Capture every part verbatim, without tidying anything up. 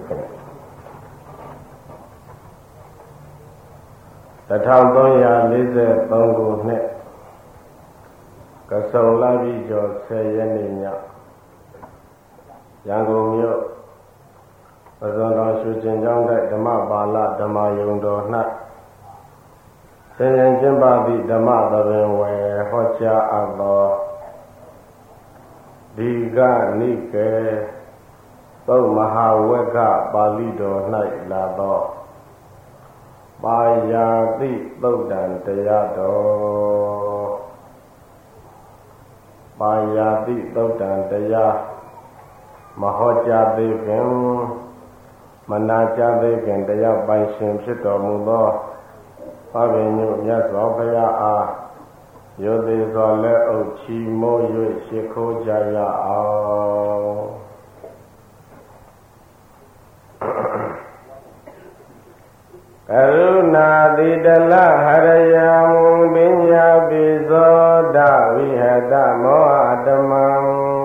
တထောင်သုံးရာလေးဆယ်သုံးခုနှစ်ကဆုံလပြီးကျော်ဆယ်ရက်နေ့ညရန်ကုန်မြို့ပဇွန်တော်ရွှေကျင်ကျောင်းတိုက်ဓမ္မပါဠဓမ္မယုံတော်၌ဆင်ရင်ကျင်းပသည့်ဓမ္မသဘင်ဝယ်ဟောကြားအပ်သောဒီကနိကေသုတ်မဟာဝက္ခပါဠိတော်၌လာသောပါယာတိသုတ်တံတရားတော်ပါယာတိသုတ်တံတရားမဟောကြားသေးခင်မနာကြားသေးခင်တရားပိုင်ရှင်ဖြစ်တော်မူသောဘဂင်ညုမြတ်စွာဘုရားအားယောသေးစွာလက်အုပ်ချီးမိုး၍ရှိခိုးကြရအောင်ကရုဏာတိတလဟရယံပညာပိဇောဒဝိဟတမောဟတမံ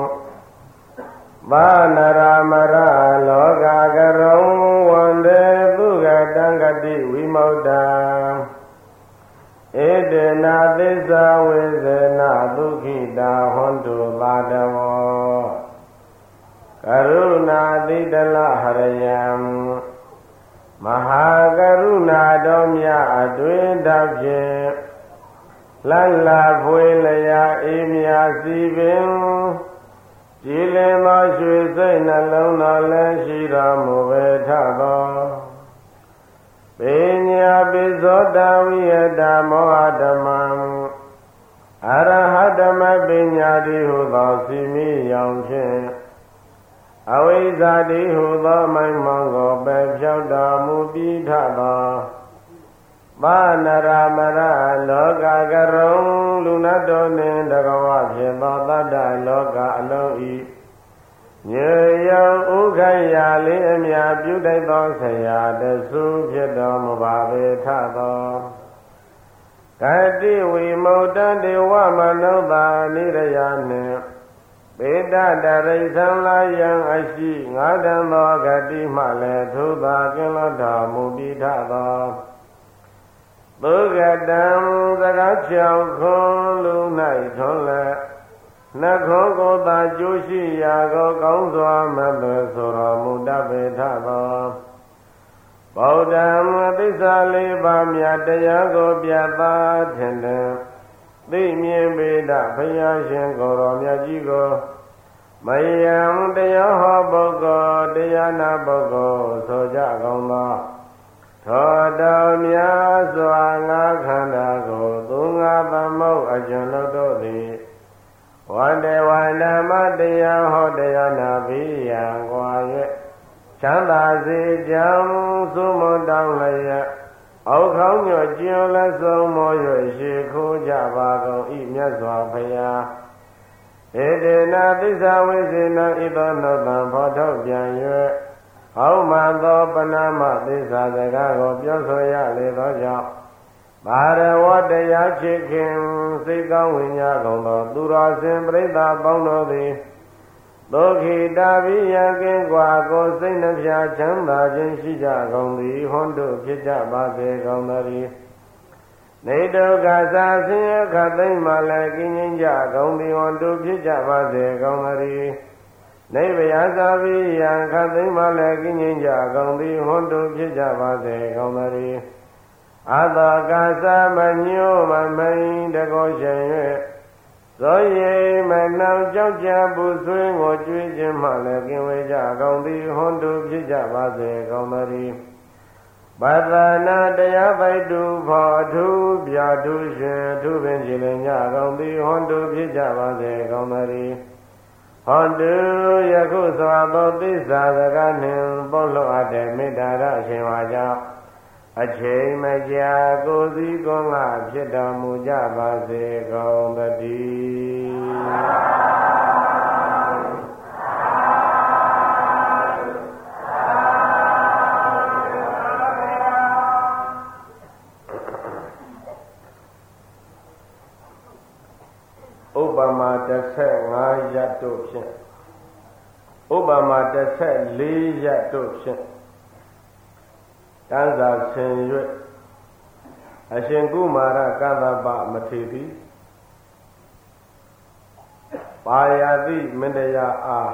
ဘာနရမရလောကကရုံဝန္တေသူကတံဂတိဝိမု क्त ံဧတေနာသစ္စာဝိဇေနဒုက္ခိတာဟွန်တုပါဒဝောကရုဏာတိတလဟရယံမဟာကရုဏာတော်မြတ်အတွင်တဖြင့်လလဖွေလျာအေးမြစီပင်ကြည်လင်သောရွှေစိတ်နှလုံးတော်လည်းရှိတော်မူပေထသောပညာပိဇောတဝိယတမောဟဓမ္မံအရဟတမပညာတိဟုသောစီမိရောင်ဖြင့်အဝိဇ္ဇာတိဟုသောမိုင်းမောင်ကိုပယ်ဖြောက်တော်မူပြီးထသောဘာနရမရလောကကရုံလူနတ်တော်နှင့်တကဝဖြစ်သောတတ္တလောကအလုံးဤညေယံဥခိုင်ရာလေးအမြပြုတိုက်သောဆရာတဆူဖြစ်တော်မူပါပေထသောဂတိဝိမု क्त ံဒေဝမနုဿာနိရယနှင့်ပေတတရိသံလာယံအရှိငါးတန်သောဂတိမှလည်းသုသာကင်းလွတ်တော်မူပြီးထသောသုဂတံသရချောင်းခွန်လူ၌ထွန်းလက်နှခုံးကိုယ်သာကျိုးရှိရာကိုကောင်းစွာမသွေဆိုတော်မူတတ်ပေထသောဗုဒ္ဓံသစ္စာလေးပါးမြတ်တရားကိုပြသထင်တယ်သိမြင်ပေတဘုရားရှင်ကိုယ်တော်မြတ်ကြီးကိုမယံတရားဟောပုဂ္ဂိုလ်တရားနာပုဂ္ဂိုလ်ဆိုကြကုန်သောသောတော်များစွာငါခန္ဓာကိုသူငါသမုတ်အကျွန်ုပ်တို့သည်ဝန္တေဝန္ဓမတရားဟောတရားနာပြီးရန်ကွာ၍ချမ်းသာစေကြောင်းသုမတောင်းလျက်အောက်ခေါင်းညွတ်ကျင်လက်ဆုံးမော၍ရှိခိုးကြပါကုန်ဤမြတ်စွာဘုရားဧတေနာသစ္စာဝိစေနဣသောနှုတ်တံဖော်ထုတ်ပြန်၍ဟောမှန်သောပဏမသစ္စာစကားကိုပြောဆိုရလေသောကြောင့်ဘာရဝတရားချစ်ခင်စိတ်ကောင်းဝိညာဉ်ကုန်သောသူတော်စင်ပရိသတ်ပေါင်းတို့သည်ဒုက္ခိတာဘိယကင်းကွာကိုစိတ်နှပြချမ်းသာခြင်းရှိကြကုန်သည်ဟွန်းတို့ဖြစ်ကြပါစေကုန်သတည်းနေဒုက္ခသာဆင်းရဲခတ်သိမ်းမှလည်းကင်းငြိမ်းကြကုန်သည်ဟွန်းတို့ဖြစ်ကြပါစေကုန်သတည်းနိဗ္ဗာန်သာဘိယခတ်သိမ်းမှလည်းကင်းငြိမ်းကြကုန်သည်ဟွန်းတို့ဖြစ်ကြပါစေကုန်သတည်းအသောကာသမညိုမမိန်တကောရှင်၍သောယေမနောင်ကြောက်ကြပူဆွေးကိုကြွေးခြင်းမှလည်းကင်းဝေးကြကုန်သည်ဟွန်းတို့ဖြစ်ကြပါစေကုန်သတည်းပသနာတရားပိုက်တူဖို့အထူးပြထူးရှင်အထူးပင်ကြည်လင်ကြကုန်သည်ဟွန်းတို့ဖြစ်ကြပါစေကုန်သတည်းဟွန်းတို့ယခုစွာသောသစ္စာစကားနှင့်ပုတ်လွတ်အပ်တဲ့မေတ္တာရအရှင်ဝါကြောင့်အချိန်မကြာကိုယ်စီကိုယ်ငါဖြစ်တော်မူကြပါစေကုန်သတည်းဥပမာတစ်ဆက်ငါးရပ်တို့ဖြင့်ဥပမာတစ်ဆက်လေးရက်တို့ဖြင့်တန်းစာဆင်၍အရှင်ကုမာရကသဗ္ဗမထေရပါယတိမန္တရာအား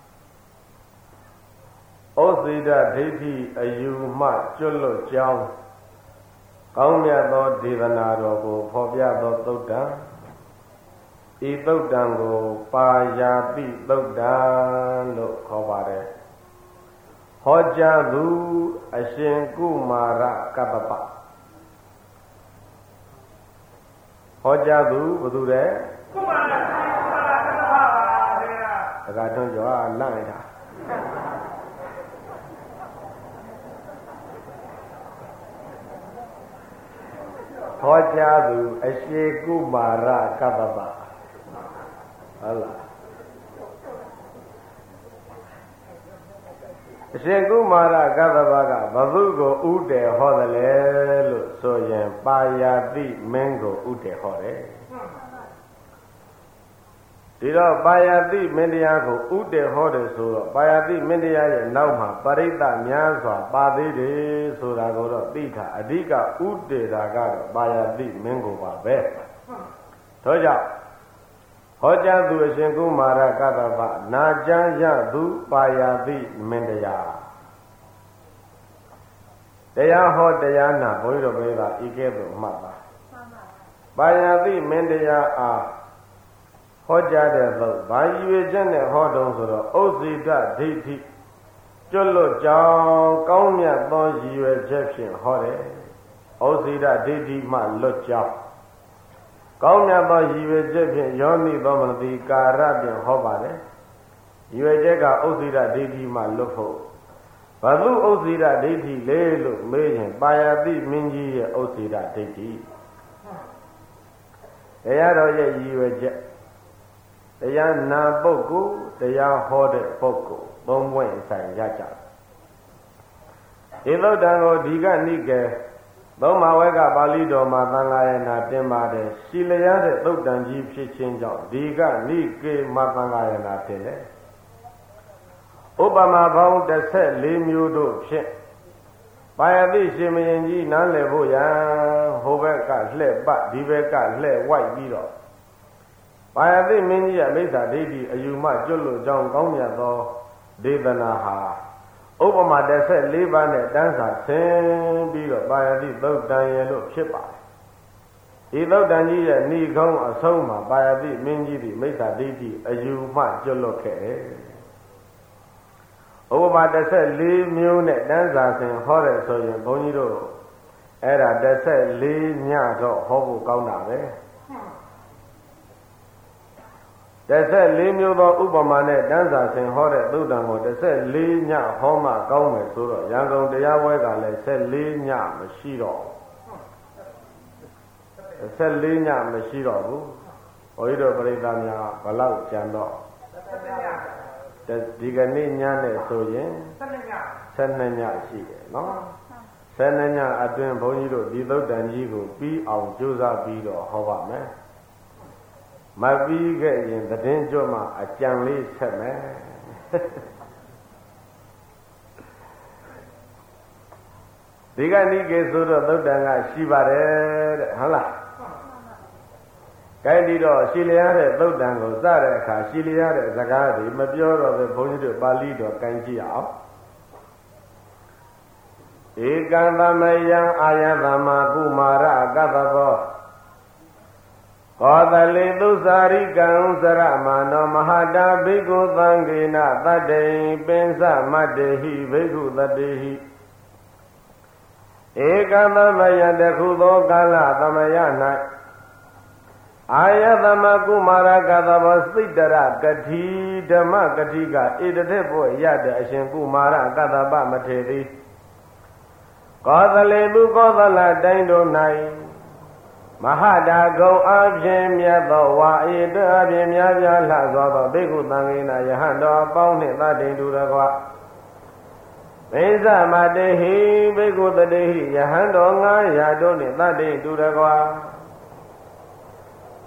ဩဇိဒဒိဋ္ဌိအယူမှကျွတ်လွတ်ကြောင်းကောင်းမြတ်သောဒေသနာတော်ကိုဖော်ပြသောသုတ္တံဤသုတ္တံကိုပါယတိသုတ္တံလို့ခေါ်ပါတယ်ဟောကြားသူအရှင်ကုမာရကပ္ပပဟောကြားသူဘယ်သူလဲကုမာရကပ္ပပပါဗျာတခါတော့ကြောလန့်လိုက်တာဟောကြားသူအရှင်ကုမာရကပ္ပပဟုတ်လားအရှင်ကုမာရကပ္ပပကဘုကိုဥတည်ဟောတယ်လေလို့ဆိုရင်ပါယတိမင်းကိုဥတည်ဟောတယ်ဒီတော့ပါယတိမင်းတရားကိုဥတည်ဟောတယ်ဆိုတော့ပါယတိမင်းတရားရဲ့နောက်မှာပရိသတ်များစွာပါသေးတယ်ဆိုတာကိုတော့သိတာအဓိကဥတည်တာကတော့ပါယတိမင်းကိုပါပဲဒါကြောင့်ဟောကြားသူအရှင်ကုမာရကတ္တဗနာကြံရသူပါယတိမင်းတရားတရားဟောတရားနာဘုန်းကြီးတို့ပြောတာဤကဲ့သို့မှတ်ပါပါယတိမင်းတရားအားဟောကြားတဲ့သို့ဘာရွေချက်နဲ့ဟောတုံးဆိုတော့ဥဇိတဒိဋ္ဌိကျွတ်လွတ်ကြောင်းကောင်းမြတ်သောရည်ရွယ်ချက်ဖြင့်ဟောတယ်ဥဇိတဒိဋ္ဌိမှလွတ်ကြောင်းကောင်းမြတ်သောရည်ရွယ်ချက်ဖြင့်ယောနိသောမနတိကာရဖြင့်ဟောပါတယ်ရည်ရွယ်ချက်ကဥဇိတဒိဋ္ဌိမှလွတ်ဖို့ဘာလို့ဥဇိတဒိဋ္ဌိလဲလို့မေးရင်ပါယတိမင်းကြီးရဲ့ဥဇိတဒိဋ္ဌိတရားတော်ရဲ့ရည်ရွယ်ချက်တရားနာပုဂ္ဂိုလ်တရားဟောတဲ့ပုဂ္ဂိုလ်သုံးပွင့်ဆိုင်ရကြဒီသုတ္တံကိုဒီကနိကေသုံးမဝဲကပါဠိတော်မှာသံဃာယနာတင်ပါတယ်ရှိလျားတဲ့သုတ္တံကြီးဖြစ်ခြင်းကြောင့်ဒီကနိကေမှာသံဃာယနာတင်တယ်ဥပမာပေါင်းတစ်ဆက်လေးမျိုးတို့ဖြင့်ပါယတိရှင်မင်းကြီးနားလည်ဖို့ရန်ဟိုဘက်ကလှဲ့ပတ်ဒီဘက်ကလှဲ့ဝိုက်ပြီးတော့ပါယတိမင်းကြီးရဲ့မိစ္ဆာဒိဋ္ဌိအယူမှကျွတ်လို့ကြောင်းကောင်းမြတ်သောဒေသနာဟာဥပမာတစ်ဆက်လေးပါးနဲ့တန်းစာဆင်းပြီးတော့ပါယတိသုတ်တန်ရဲ့လို့ဖြစ်ပါတယ်ဒီသုတ်တန်ကြီးရဲ့ဏိကုံးအဆုံးမှာပါယတိမင်းကြီးဒီမိစ္ဆာဒိဋ္ဌိအယူမှကျွတ်လို့ခဲ့တယ်ဥပမာတစ်ဆက်လေးမျိုးနဲ့တန်းစာဆင်ဟောတယ်ဆိုရင်ဘုန်းကြီးတို့အဲ့ဒါတစ်ဆက်လေးညတော့ဟောဖို့ကောင်းတာပဲတစ်ဆက်လေးမျိုးသောဥပမာနဲ့တန်းစာဆင်ဟောတဲ့သုတ္တံကိုတစ်ဆက်လေးညဟောမှကောင်းမယ်ဆိုတော့ရန်ကုန်တရားပွဲကလည်းဆက်လေးညမရှိတော့တစ်ဆက်လေးညမရှိတော့ဘူးဘုန်းကြီးတို့ပြိဿများဘလောက်ကြံတော့ဒီကနေ့ညနဲ့ဆိုရင်ဆယ်နှစ်ညရှိတယ်နော်ဆယ်နှစ်ညအတွင်းဘုန်းကြီးတို့ဒီသုတ္တံကြီးကိုပြီးအောင်ကြိုးစားပြီးတော့ဟောပါမယ်မပြီးခဲ့ရင်သတင်းကြွမှအကြံလေးဆက်မယ်ဒီကနိကေဆိုတော့သုတ္တံကရှိပါတယ်တဲ့ဟုတ်လားအဲ့ဒီတော့ရှိလျားတဲ့သုတ္တံကိုစတဲ့အခါရှိလျားတဲ့စကားတွေမပြောတော့ပဲဘုန်းကြီးတို့ပါဠိတော်ကိုင်းကြည့်အောင်ဧကံသမယံအာယသမကုမာရကတ္တဘောဟောတလေသုစာရိကံစရမနောမဟာတာဘိက္ခုသံဃေနတတ္တိပင်စမတ္တေဟိဘိက္ခုတတ္တိဟိဧကံသမယံတခုသောကာလသမယ၌အာယသမကုမာရကတ္တဘောစိတ္တရကတိဓမ္မကတိကဧတထေဖို့ရတဲ့အရှင်ကုမာရကတ္တပမထေတိကောသလေသူကောသလတိုင်းတို့၌မဟာတာဂုံအပြင်မြတ်သောဝါဧတအပြင်များပြားလှစွာသောဘိက္ခုသံဃေနယဟန်တော်အပေါင်းနှင့်သတ္တိတူတကွာမိစ္ဆမတေဟိဘိက္ခုတတေဟိယဟန်တော်ငါးရာတို့နှင့်သတ္တိတူတကွာ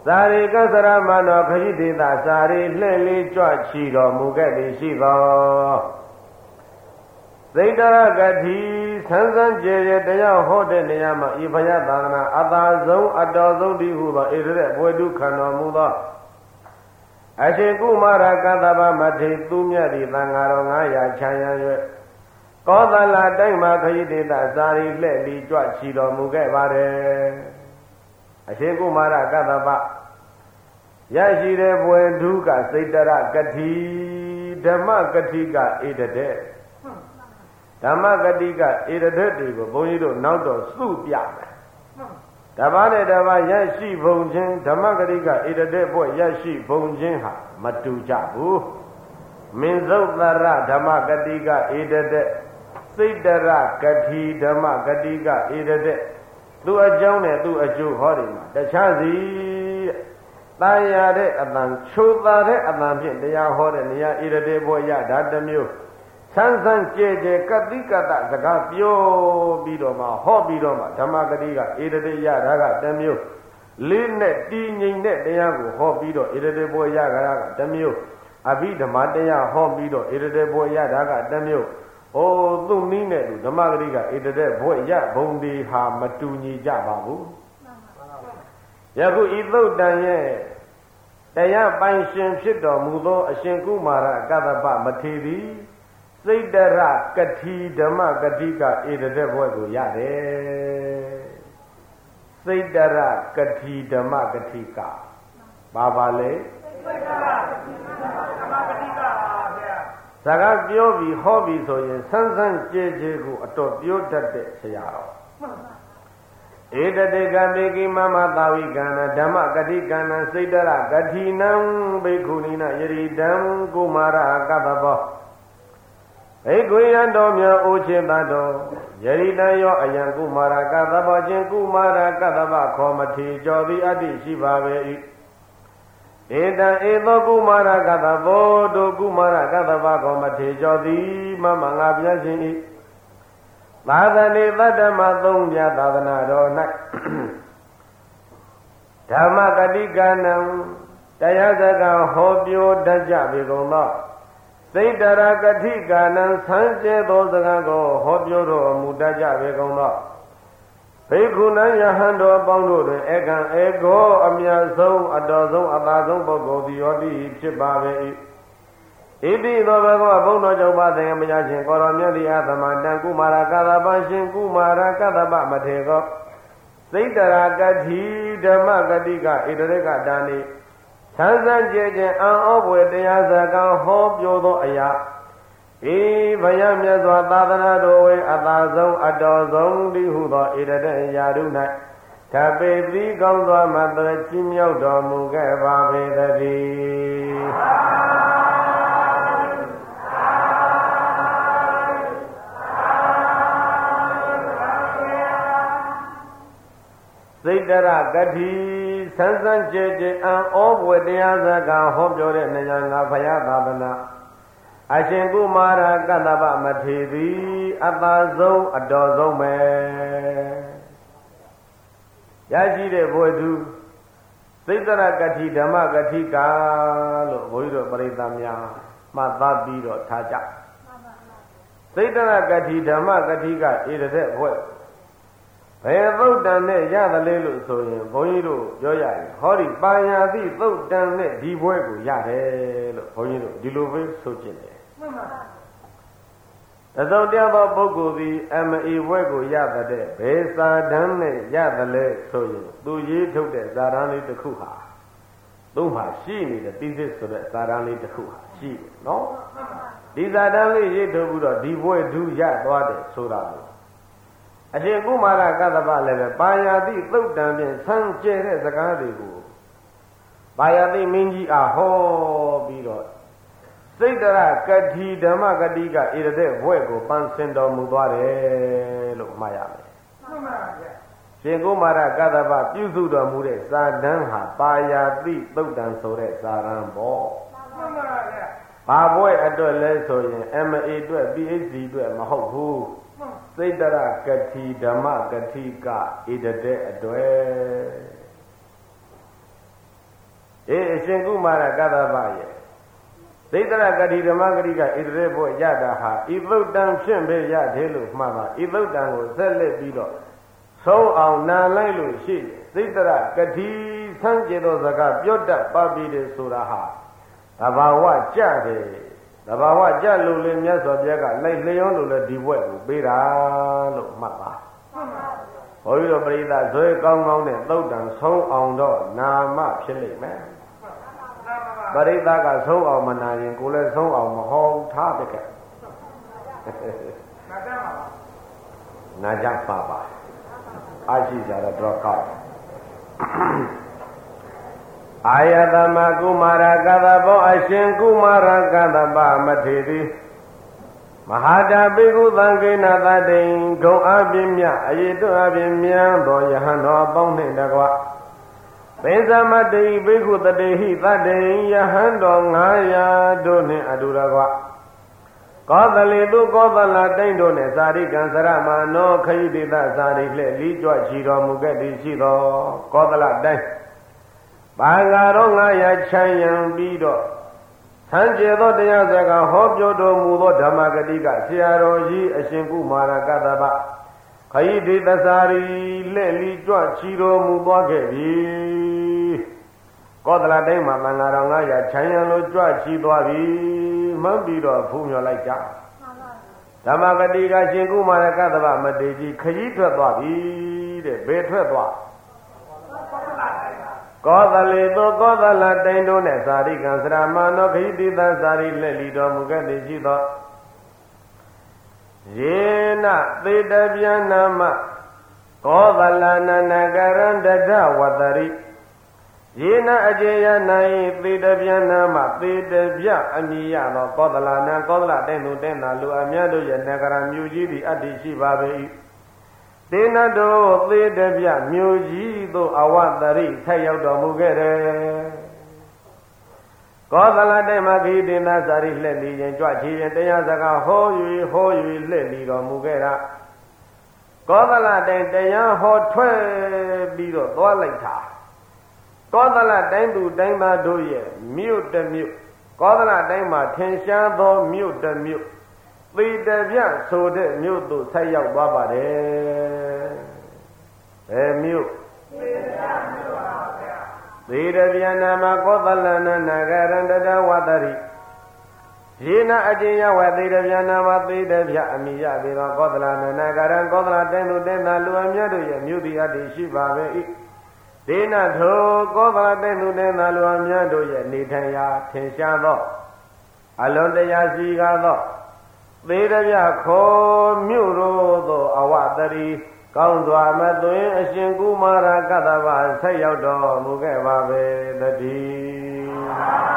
သာရိကသရမနောခရိတေသစာရိလှဲ့လေးကြွချီတော်မူခဲ့သည်ရှိသောသိတရကတိဆန်းဆန်းကြည်ကြည်တရားဟောတဲ့နေရာမှာဤဘုရားသာသနာအသာဆုံးအတော်ဆုံးတည်းဟုသောဣရတဲ့ဘွေတုခံတော်မူသောအရှင်ကုမာရကသဗ္ဗမထေသူမြတ်သည်သံဃာတော်ငါးရာချမ်းရ၍ကောသလတိုင်းမှာခရိတေသစာရိလှဲ့လီကြွချီတော်မူခဲ့ပါတယ်အရှင်ကုမာရကသဗ္ဗရရှိတဲ့ဘွယ်ဓုကစိတ်တရကတိဓမ္မကတိကဣတတဲ့ဓမ္မကတိကဣတတဲ့တွေကိုဘုန်းကြီးတို့နောက်တော့စုပြမယ်တပါးနဲ့တပါးရရှိဘုံချင်းဓမ္မဂရိကဣတတဲ့ဘွဲ့ရရှိဘုံချင်းဟာမတူကြဘူးမင်းသုတ်တရဓမ္မဂတိကဣတတဲ့စိတ်တရဂတိဓမ္မဂတိကဣတတဲ့သူအကြောင်းနဲ့သူအကျိုးဟောဒီမှာတခြားစီတန်ရတဲ့အတန်ချိုးသာတဲ့အတန်ဖြင့်တရားဟောတဲ့နေရာဣတတဲ့ဘွဲ့ရဓာတ်တစ်မျိုးဆန်းဆန်းကြဲကြဲကတိကတစကားပြောပြီးတော့မှဟောပြီးတော့မှဓမ္မဂတိကဣတတိယဒါကတစ်မျိုးလေးနဲ့တည်ငြိမ်တဲ့တရားကိုဟောပြီးတော့ဣတတိဘောရကရကတစ်မျိုးအဘိဓမ္မတရားဟောပြီးတော့ဣတတိဘောရဒါကတစ်မျိုးဟိုသူ့နည်းနဲ့သူဓမ္မဂတိကဣတတိဘောရဘုံဒီဟာမတူညီကြပါဘူးယခုဤသုတ်တန်ရဲ့တရားပိုင်ရှင်ဖြစ်တော်မူသောအရှင်ကုမာရကသဗ္ဗမထေရီစိတ်တရကတိဓမ္မဂတိကဣတတဲ့ဘွဲ့ကိုရတယ်စိတ်တရကတိဓမ္မဂတိကဘာပါလဲစိတ်တရကတိဓမ္မဂတိကပါဗျာစကားပြောပြီးဟောပြီးဆိုရင်ဆန်းဆန်းကြဲကြဲကိုအတော်ပြောတတ်တဲ့ဆရာတော်ဧတတေကမေကိမမသာဝိကံဓမ္မဂတိကံစိတ်တရကတိနံဘိက္ခုနီနယရိတံကုမာရကသဗ္ဗဧကွေယံတော်မြတ်အိုချင်းတတော်ယရိတံယောအယံကုမာရကသဗ္ဗချင်းကုမာရကသဗ္ဗခောမထေကြောသည်အတ္တိရှိပါပေ၏ဧတံဧသောကုမာရကသဗ္ဗောတုကုမာရကသဗ္ဗခောမထေကြောသည်မမငါပြရှင်၏သာသနေသတ္တမသုံးပြသာသနာတော်၌ဓမ္မဂတိကနံတရားစကားဟောပြောတတ်ကြပေကုန်သောစိတ်တရကတိကနံဆန်းကျဲသောစကားကိုဟောပြောတော်မူတတ်ကြပေကုန်သောဘိက္ခုနံယဟန်တော်အပေါင်းတို့တွင်ဧကံဧကောအမြတ်ဆုံးအတော်ဆုံးအသာဆုံးပုဂ္ဂိုလ်သည်ယောတိဖြစ်ပါပေ၏ဣတိသောဘဂဝါဘုန်းတော်ကြောင့်ပါသင်္ကမညာရှင်ကောတော်မြတ်သည်အာသမတံကုမာရကသဗ္ဗရှင်ကုမာရကသဗ္ဗမထေကောစိတ်တရာကတိဓမ္မဂတိကဣတရေကတာနိဆန်းဆန်းကြဲကြဲအံ့ဩဖွယ်တရားစကားဟောပြောသောအရာဤဘုရားမြတ်စွာသာသနာတော်ဝေအသာဆုံးအတော်ဆုံးတည်းဟုသောဣတရေရာရု၌သဗ္ဗေတိကောင်းစွာမတရချင်းမြောက်တော်မူခဲ့ပါပေသတည်းစိတ်တရကတိဆန်းဆန်းကြဲကြဲအံ့ဩဖွယ်တရားစကားဟောပြောတဲ့နေရာငါဘုရားသာသနာအရှင်ကုမာရကတ္တဗမထေသည်အသာဆုံးအတော်ဆုံးပဲရရှိတဲ့ဘွယ်သူစိတ်တရကတိဓမ္မဂတိကလို့ဘုန်းကြီးတို့ပရိသတ်များမှတ်သားပြီးတော့ထားကြစိတ်တရကတိဓမ္မဂတိကဣရတဲ့ဘွယ်ဘယ်သုတ်တန်နဲ့ရတယ်လေလို့ဆိုရင်ဘုန်းကြီးတို့ပြောရရင်ဟောဒီပါညာတိသုတ်တန်နဲ့ဒီဘွဲကိုရတယ်လို့ဘုန်းကြီးတို့ဒီလိုပဲဆိုကြတယ်မှန်ပါအစုံတယောက်သောပုဂ္ဂိုလ်သည်အမအေဘွဲကိုရတဲ့ဘယ်စာတန်းနဲ့ရတယ်လဲဆိုရင်သူရေးထုတ်တဲ့စာတန်းလေးတစ်ခုဟာသူ့မှာရှိနေတဲ့တိစစ်ဆိုတဲ့စာတန်းလေးတစ်ခုဟာရှိတယ်နော်ဒီစာတန်းလေးရေးထုတ်ပြီးတော့ဒီဘွဲဒုရသွားတယ်ဆိုတာကိုအရှင်ကုမာရကသဗ္ဗလည်းပဲပါယာတိသုတ်တံဖြင့်ဆန်းကျဲတဲ့စကားတွေကိုပါယာတိမင်းကြီးအားဟောပြီးတော့စိတ်တရကတိဓမ္မဂတိကဣရတဲ့ဘွဲ့ကိုပန်းစင်တော်မူသွားတယ်လို့မှားရမယ်မှန်ပါဗျာရှင်ကုမာရကသဗ္ဗပြုစုတော်မူတဲ့စာတန်းဟာပါယာတိသုတ်တံဆိုတဲ့စာတန်းပေါ့မှန်ပါဗျာဘာဘွဲ့အတွက်လဲဆိုရင် အမ် အေ အတွက် ပီ အိတ် ဒီ အတွက်မဟုတ်ဘူးစိတ်တရကတိဓမ္မဂတိကဣတတဲ့အတွက်အေးအရှင်ကုမာရကတ္တဗရဲ့ဒိဋ္ဌရဂတိဓမ္မဂတိကဣတရေဘောရတာဟာဤသုတ်တံဖြင့်ပဲရတယ်လို့မှတ်ပါဤသုတ်တံကိုဆက်လက်ပြီးတော့ဆုံးအောင်နာလိုက်လို့ရှိဒိဋ္ဌရဂတိဆန်းကျင်သောစကားပြောတတ်ပါပြီလေဆိုတာဟာသဘာဝကြတယ်သဘာဝကြလို့လေမြတ်စွာဘုရားကလိုက်လျောလို့လေဒီဘွဲ့ကိုပေးတာလို့မှတ်ပါဘုန်းကြီးတို့ပရိသတ်ဇွဲကောင်းကောင်းနဲ့သုတ်တံဆုံးအောင်တော့နာမဖြစ်လိမ့်မယ်ပရိသတ်ကဆုံးအောင်မနာရင်ကိုယ်လည်းဆုံးအောင်မဟောထားတဲ့ကဲနာကြပါပါအာရှိကြတော့တော့ကောက်အာယတမကုမာရကသဘောအရှင်ကုမာရကသဗမထေတိမဟာတာပိကုသံကိနသတိံဂုံအပြင်းမြအယေတုအပြင်းမြန်သောယဟန်တော်အပေါင်းနှင့်တကွသေသမတိပိကုတတေဟိသတိံယဟန်တော်ငါးရာတို့နှင့်အတူတကွကောသလေသူကောသလတိန်တို့နှင့်ဇာတိကံစရမနောခယိတိသဇာတိလှဲ့လီးကြွချီတော်မူခဲ့သည်ရှိသောကောသလတိုင်းဘာဃာတော်ငါးရာချမ်းရံပြီးတော့ဆန်းကျဲသောတရားစကားဟောပြောတော်မူသောဓမ္မဂတိကဆရာတော်ကြီးအရှင်ကုမာရကတ္တဗခယိတိသဇာတိလှဲ့လီးကြွချီတော်မူသွားခဲ့ပြီကောသလတိုင်းမှာမင်္ဂလာတော်ငါးရာချမ်းရံလို့ကြွချီသွားပြီမှန်းပြီးတော့ဖူးမြော်လိုက်ကြဓမ္မဂတိကရှင်ကုမာရကတ္တဗမတေကြီးခရီးထွက်သွားပြီတဲ့ဘယ်ထွက်သွားကောသလေသောကောသလတိန်တို့နဲ့ဇာတိကံစရမနောခယိတိသဇာတိလက်လီတော်မူခဲ့သည်ရှိသောယေနသေတဗျာနာမကောသလနာနကရံတထဝတရိယေနအကျေယနိုင်သေတဗျာနာမသေတဗျအမည်ရသောကောသလနာကောသလတိန်သူတဲ့နာလူအမြတ်တို့ရဲ့နဂရမြို့ကြီးသည်အတ္တိရှိပါပေ၏သေနတို့သေတဗျမြို့ကြီးသို့အဝတရိဆက်ရောက်တော်မူခဲ့တယ်ကောသလတိန်မှာခိတေနဇာတိလှဲ့လီခြင်းကြွချီခြင်းတရားစကားဟော၍ဟော၍လှဲ့လီတော်မူခဲ့တာကောသလတိန်တရားဟောထွက်ပြီးတော့သွားလိုက်တာကောသလတိုင်းသူတိုင်းသားတို့ရဲ့မြို့တစ်မြို့ကောသလတိုင်းမှာထင်ရှားသောမြို့တစ်မြို့သေတဗျဆိုတဲ့မြို့သို့ဆက်ရောက်သွားပါတယ်ဘယ်မြို့သေတဗျမြို့ပါဗျာသေတဗျနာမကောသလနာနဂရန္တတဝတရိယေနအကျဉ်ယဝသေတဗျနာမသေတဗျအမိယပေသောကောသလနာနဂရံကောသလတိုင်းသူတိုင်းသားလူအမြတ်တို့ရဲ့မြို့သည်အတ္တိရှိပါပဲ၏ဒေနထိုကောသလတဲ့သူတဲ့သာလူအများတို့ရဲ့နေထိုင်ရာထင်ရှားသောအလွန်တရာစီကားသောသေတဗျခေါ်မြို့တို့သောအဝတရီကောင်းစွာမသွင်းအရှင်ကုမာရကတ္တဗဆက်ရောက်တော်မူခဲ့ပါပဲတည်း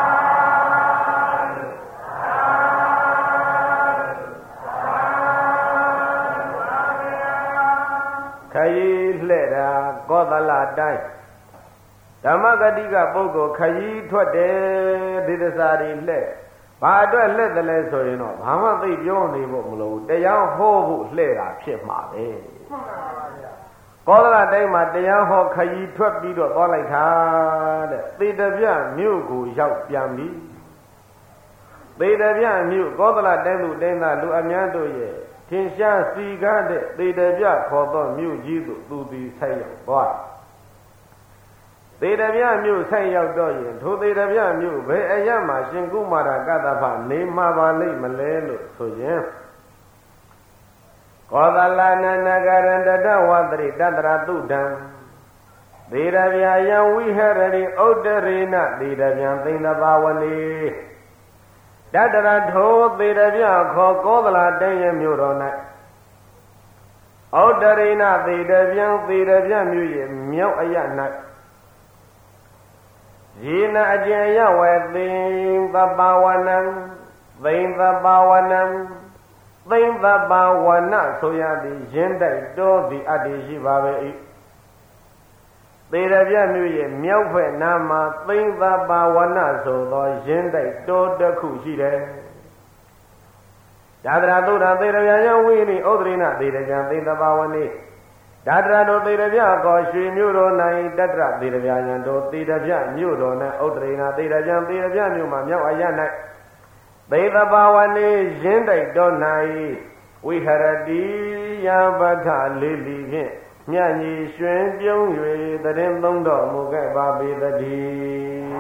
ခရီးလှဲ့တာကောသလတိုင်းဓမ္မဂတိကပုဂ္ဂိုလ်ခရီးထွက်တယ်ဒီတစားတွေလှဲ့ဘာအတွက်လှဲ့တယ်လဲဆိုရင်တော့ဘာမှသိပြောနေဖို့မလိုတရားဟောဖို့လှဲ့တာဖြစ်မှာပဲကောသလတိုင်းမှာတရားဟောခရီးထွက်ပြီးတော့သွားလိုက်တာတဲ့သေတဗျမြို့ကိုရောက်ပြန်ပြီသေတဗျမြို့ကောသလတိုင်းသူတိုင်းသားလူအများတို့ရဲ့ထင်ရှားစီကားတဲ့သေတဗျခေါ်သောမြို့ကြီးသို့သူသည်ဆက်ရောက်သွားသေတဗျမြို့ဆက်ရောက်တော့ရင်ထိုသေတဗျမြို့ဘယ်အရမှာရှင်ကုမာရကတ္တဗနေမှာပါလိမ့်မလဲလို့ဆိုရင်ကောသလနာနဂရန္တတဝတရိတတရတုဒံသေတဗျယံဝိဟရတိဥဒ္ဒရေနသေတဗျံသိန္ဒဘာဝနေတတရထိုသေတဗျခေါ်ကောသလတိုင်းရဲ့မြို့တော်၌ဩဒရိဏသေတဗျံသေတဗျမြို့ရဲ့မြောက်အရ၌ယေနအကျဉ်ယဝေသိသပဝနံသိသပဝနံသိသပဝနဆိုရသည်ရင်းတိုက်တော်သည်အတ္တိရှိပါပဲ၏သေတဗျမြို့ရဲ့မြောက်ဘက်နားမှာသိသပဝနဆိုသောရင်းတိုက်တော်တစ်ခုရှိတယ်ဒါသရာသုဒ္ဓသေတဗျယဝိနိဩဒရိဏသေတဗျသေသပဝနေဒါတရတို့သေရပြကောရွှေမြို့တော်၌တတ္တရသေရပြယံတို့သေရပြမြို့တော်၌ဥတ္တရိနာသေရပြသေရပြမြို့မှာမြောက်အရ၌သေသဘာဝနေရင်းတိုက်တော်၌ဝိဟရတိယပဋ္ဌလေးလီဖြင့်မြတ်ကြီးရွှင်ပြုံး၍တရင်သုံးတော်မူခဲ့ပါပေတည်း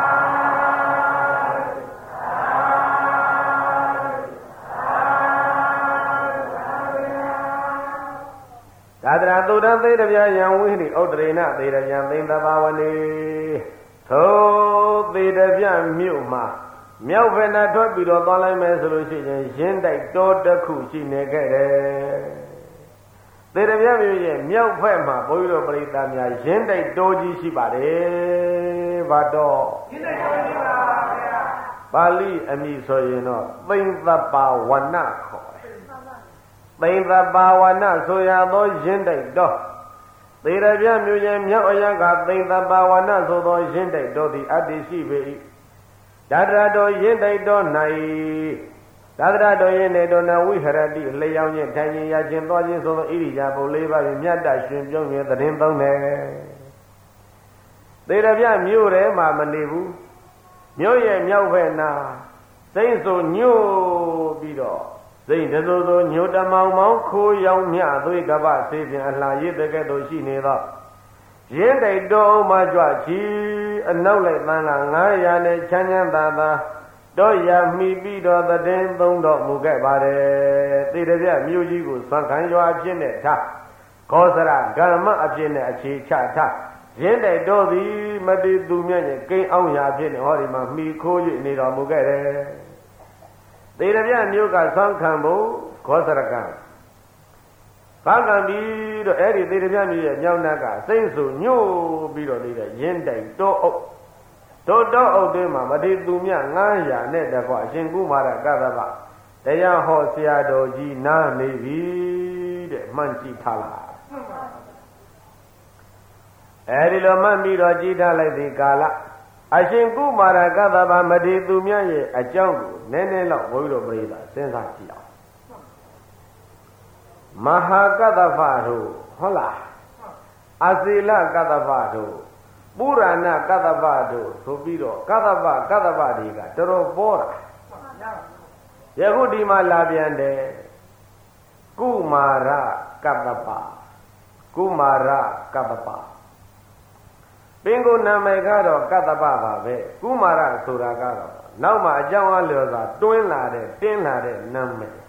သာတရာသုဒ္ဓသေတပြယံဝိဟိဥတ္တရိနသေတပြသိင်္သဘာဝနေသို့သေတပြမြို့မှာမြောက်ဘက်နဲ့ထွက်ပြီးတော့သွားလိုက်မယ်ဆိုလို့ရှိရင်ရင်းတိုက်တော်တစ်ခုရှိနေခဲ့တယ်သေတပြမြို့ရဲ့မြောက်ဘက်မှာဘုန်းကြီးတို့ပရိသတ်များရင်းတိုက်တော်ကြီးရှိပါတယ်ဘာတော့ရင်းတိုက်တော်ကြီးပါဗျာပါဠိအမည်ဆိုရင်တော့သိင်္သဘာဝနခေါ်သိင်္သဘာဝနဆိုရသောရင်းတိုက်တော်သေရပြမြို့ရဲ့မြောက်အရကသိင်္သဘာဝနဆိုသောရင်းတိုက်တော်သည်အတ္တိရှိပေ၏ဒါတရတော်ရင်းတိုက်တော်၌ဒါတရတော်ရင်းတိုက်တော်၌ဝိဟရတိလျောင်းခြင်းထိုင်ခြင်းရခြင်းသွားခြင်းဆိုသောဣရိယာပုလေးပါးဖြင့်မြတ်တရှင်ပြုံး၍သတင်းသုံးတယ်သေရပြမြို့ထဲမှာမနေဘူးမြို့ရဲ့မြောက်ဘက်နာစိမ့်ဆိုညို့ပြီးတော့စိတ်တသို့သောညိုတမောင်မောင်ခိုးရောင်မြသွေးကပဆေးဖြင့်အလှရည်တကဲ့သို့ရှိနေသောရင်းတိုက်တော်မှကြွချီအနောက်လိုက်သန်းကငါးရာနဲ့ချမ်းချမ်းသာသာတော့ရမိပြီးတော့တည်င်းသုံးတော်မူခဲ့ပါတယ်သေတပြမြို့ကြီးကိုဆွမ်းခံရွာအဖြစ်နဲ့ထားခောစရဂမ္မအဖြစ်နဲ့အခြေချထားရင်းတိုက်တော်သည်မတိသူမြတ်ရဲ့ကိန်းအောင်ရာအဖြစ်နဲ့ဟောဒီမှာမိခိုး၍နေတော်မူခဲ့တယ်သေရပြမြို့ကဆွမ်းခံဖို့ခောစရကံဘာကံပြီးတော့အဲ့ဒီသေရပြမြို့ရဲ့မြောက်နှက်ကစိမ့်ဆူညို့ပြီးတော့နေတဲ့ရင်းတိုင်တောအုပ်တောတောအုပ်တွေမှာမတိသူမြငါးရာနဲ့တကွအရှင်ကုမာရကသဗ္ဗတရားဟောဆရာတော်ကြီးနားနေပြီတဲ့မှန်ကြည့်ထားလားအဲ့ဒီလိုမှန်ပြီးတော့ကြည့်ထားလိုက်ဒီကာလအရှင်ကုမာရကသဗ္ဗမတိသူမြရဲ့အကြောင်းကိုနည်းနည်းတော့ဘုန်းကြီးတို့ပြိဿစဉ်းစားကြည့်အောင်မဟာကတ္တဗတို့ဟုတ်လားအစီလကတ္တဗတို့ပုရဏကတ္တဗတို့ဆိုပြီးတော့ကတ္တဗကတ္တဗတွေကတော်တော်ပေါ်တာယခုဒီမှာလာပြန်တယ်ကုမာရကတ္တဗကုမာရကတ္တဗပင်ကိုနာမည်ကတော့ကတ္တဗပါပဲကုမာရဆိုတာကတော့နောက်မှအကြောင်းအလျော်စွာတွင်းလာတဲ့တင်းလာတဲ့နာမည်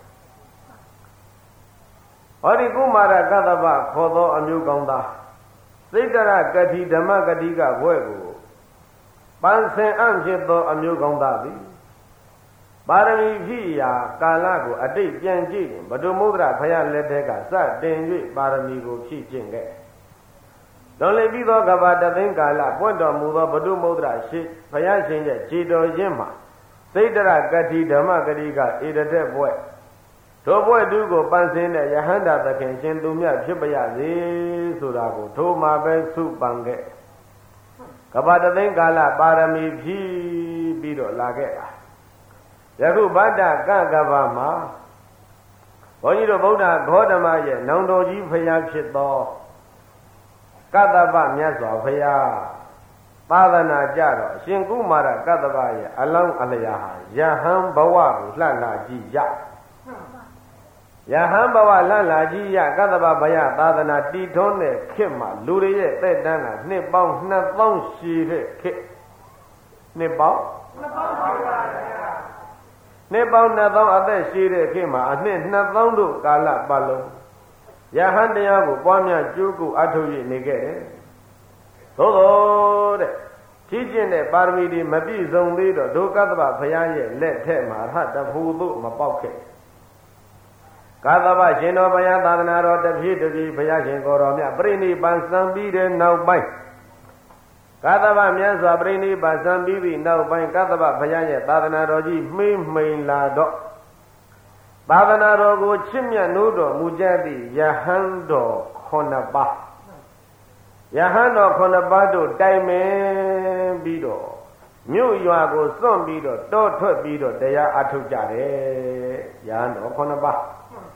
ဟောဒီကုမာရကတ္တဗခေါ်သောအမျိုးကောင်းသားစိတ္တရကတိဓမ္မကတိကဘွဲ့ကိုပန်းစင်အံ့ဖြစ်သောအမျိုးကောင်းသားသည်ပါရမီဖြစ်ရာကာလကိုအတိတ်ပြန်ကြည့်ရင်ဘဒုမုဒ္ဒရာဘုရားလက်ထက်ကစတင်၍ပါရမီကိုဖြည့်ကျင့်ခဲ့တော်လည်းပြီးသောကဘာတသိန်းကာလပွင့်တော်မူသောဘဒုမုဒ္ဒရာရှိဘုရားရှင်ရဲ့ခြေတော်ရင်းမှာစိတ္တရကတိဓမ္မကတိကဧရတဲ့ဘွဲ့ထိုဘွဲ့သူကိုပန်းစင်းတဲ့ယဟန္တာသခင်ရှင်သူမြတ်ဖြစ်ပါရစေဆိုတာကိုထိုမှာပဲစုပန်ခဲ့ကဘာတသိန်းကာလပါရမီဖြည့်ပြီးတော့လာခဲ့တာယခုဗတ္တကကဘာမှာဘုန်းကြီးတို့ဗုဒ္ဓဂေါတမရဲ့နောင်တော်ကြီးဖျားဖြစ်သောကတ္တဗမြတ်စွာဘုရားသာသနာကြတော့အရှင်ကုမာရကတ္တဗရဲ့အလောင်းအလျာဟာယဟန်ဘဝကိုလှလှကြည့်ရယဟန်ဘဝလှလှကြည့်ရကတ္တဗဘယသာသနာတည်ထွန်းတဲ့ခေတ်မှာလူတွေရဲ့သက်တမ်းကနှစ်ပေါင်းနှစ်သောင်းရှည်တဲ့ခေတ်နှစ်ပေါင်းနှစ်ပေါင်းပါပါနှစ်ပေါင်းနှစ်သောင်းအသက်ရှည်တဲ့ခေတ်မှာအနှစ်နှစ်သောင်းတို့ကာလပတ်လုံးယဟန်တရားကိုပွားများကျိုးကိုအထုတ်ရနေခဲ့တယ်သို့သောတဲ့ကြီးကျင့်တဲ့ပါရမီတွေမပြည့်စုံသေးတော့ဒုကတ္တဗဘုရားရဲ့လက်ထက်မှာရဟတဖူသို့မပေါက်ခဲ့ကတ္တဗရှင်တော်ဘုရားသာသနာတော်တပြည့်တပြည့်ဘုရားရှင်ကိုယ်တော်မြတ်ပြိဋိဘံစံပြီးတဲ့နောက်ပိုင်းကတ္တဗမြတ်စွာပြိဋိဘံစံပြီးပြီးနောက်ပိုင်းကတ္တဗဘုရားရဲ့သာသနာတော်ကြီးမှိမ့်မိန်လာတော့သာသနာတော်ကိုချစ်မြတ်နိုးတော်မူကြသည့်ယဟန်တော်ခုနှစ်ပါးယဟန်တော်ခုနှစ်ပါးတို့တိုင်ပင်ပြီးတော့မြို့ရွာကိုစွန့်ပြီးတော့တောထွက်ပြီးတော့တရားအထုတ်ကြတယ်ယဟန်တော်ခုနှစ်ပါးက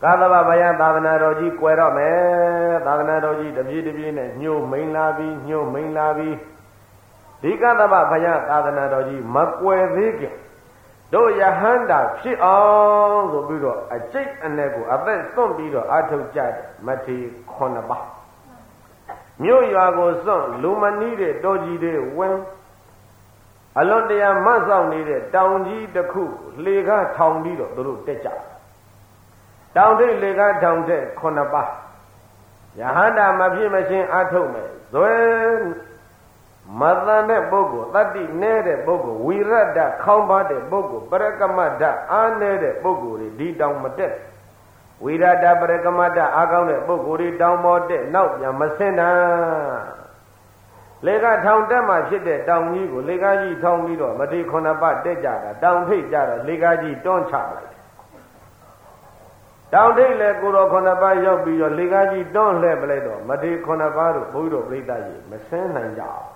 ကာသဗဗယသာသနာတော်ကြီးကွယ်တော့မယ်သာသနာတော်ကြီးတပြေးတပြေးနဲ့ညှို့မိန်လာပြီးညှို့မိန်လာပြီးဒီကာသဗဗယသာသနာတော်ကြီးမကွယ်သေးခင်တို့ယဟန္တာဖြစ်အောင်ဆိုပြီးတော့အကျိတ်အ내ကိုအသက်စွန့်ပြီးတော့အာထုတ်ကြတယ်မထေခုနှစ်ပါးမြို့ရွာကိုစွန့်လူမနီးတဲ့တော်ကြီးတွေဝင်အလွန်တရာမတ်ဆောင်နေတဲ့တောင်ကြီးတစ်ခုလေကားထောင်ပြီးတော့သူတို့တက်ကြတောင်ထိပ်လေကားထောင်တဲ့ခုနှစ်ပါးယဟန္တာမဖြစ်မချင်းအာထုတ်မယ်ဇွဲမတန်တဲ့ပုဂ္ဂိုလ်တတ္တိနဲတဲ့ပုဂ္ဂိုလ်ဝိရဒခေါင်းပါတဲ့ပုဂ္ဂိုလ်ပရကမတ္တအာနေတဲ့ပုဂ္ဂိုလ်တွေဒီတောင်မတက်ဝိရဒပရကမတ္တအာကောင်းတဲ့ပုဂ္ဂိုလ်တွေတောင်ပေါ်တက်နောက်ပြန်မဆင်းတာလေကထောင်တက်မှဖြစ်တဲ့တောင်ကြီးကိုလေကားကြီးထောင်ပြီးတော့မထေခုနှစ်ပါးတက်ကြတာတောင်ထိပ်ကြတော့လေကားကြီးတွန်းချလိုက်တောင်ထိပ်လေကိုတော်ခုနှစ်ပါးရောက်ပြီးတော့လေကားကြီးတွန်းလှည့်ပလိုက်တော့မထေခုနှစ်ပါးတို့ဘုန်းကြီးတို့ပြိဿကြီးမဆင်းနိုင်ကြဘူး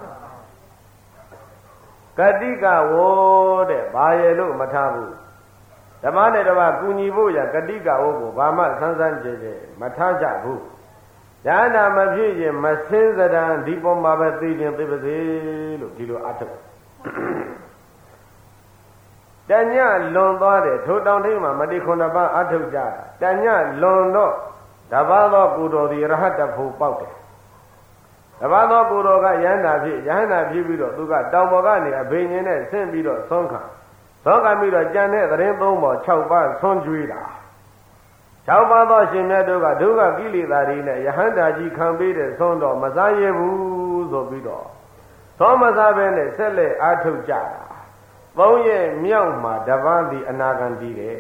ကတိကဝေါ်တဲ့ဘာရဲ့လို့မထားဘူးဓမ္မနဲ့တပါကူညီဖို့ရကတိကဝေါ်ကိုဘာမှဆန်းဆန်းကြဲကြဲမထားကြဘူးဉာဏ်နာမဖြစ်ရင်မစင်းစရံဒီပေါ်မှာပဲသိခြင်းသိပါစေလို့ဒီလိုအထုတ်တညလွန်သွားတယ်ထိုတောင်ထိပ်မှာမတိခုနှစ်ပါးအထုတ်ကြတညလွန်တော့တပါးသောကိုတော်သည်ရဟတ္တဖို့ပေါက်တယ်တပါးသောကိုတော်ကယန္တာဖြစ်ယန္တာဖြစ်ပြီးတော့သူကတောင်ပေါ်ကနေအဘိညာဉ်နဲ့ဆင်းပြီးတော့ဆုံးခံဆုံးခံပြီးတော့ကြံတဲ့သတင်းသုံးပေါ်၆ပါးဆွံ့ကြွေးတာ၆ပါးသောရှင်မြတ်တို့ကဒုက္ခကိလေသာတွေနဲ့ယဟန္တာကြီးခံပေးတဲ့ဆုံးတော့မစားရဘူးဆိုပြီးတော့သောမစားဘဲနဲ့ဆက်လက်အားထုတ်ကြတာသုံးရဲ့မြောက်မှာတပန်းဒီအနာဂံတည်တယ်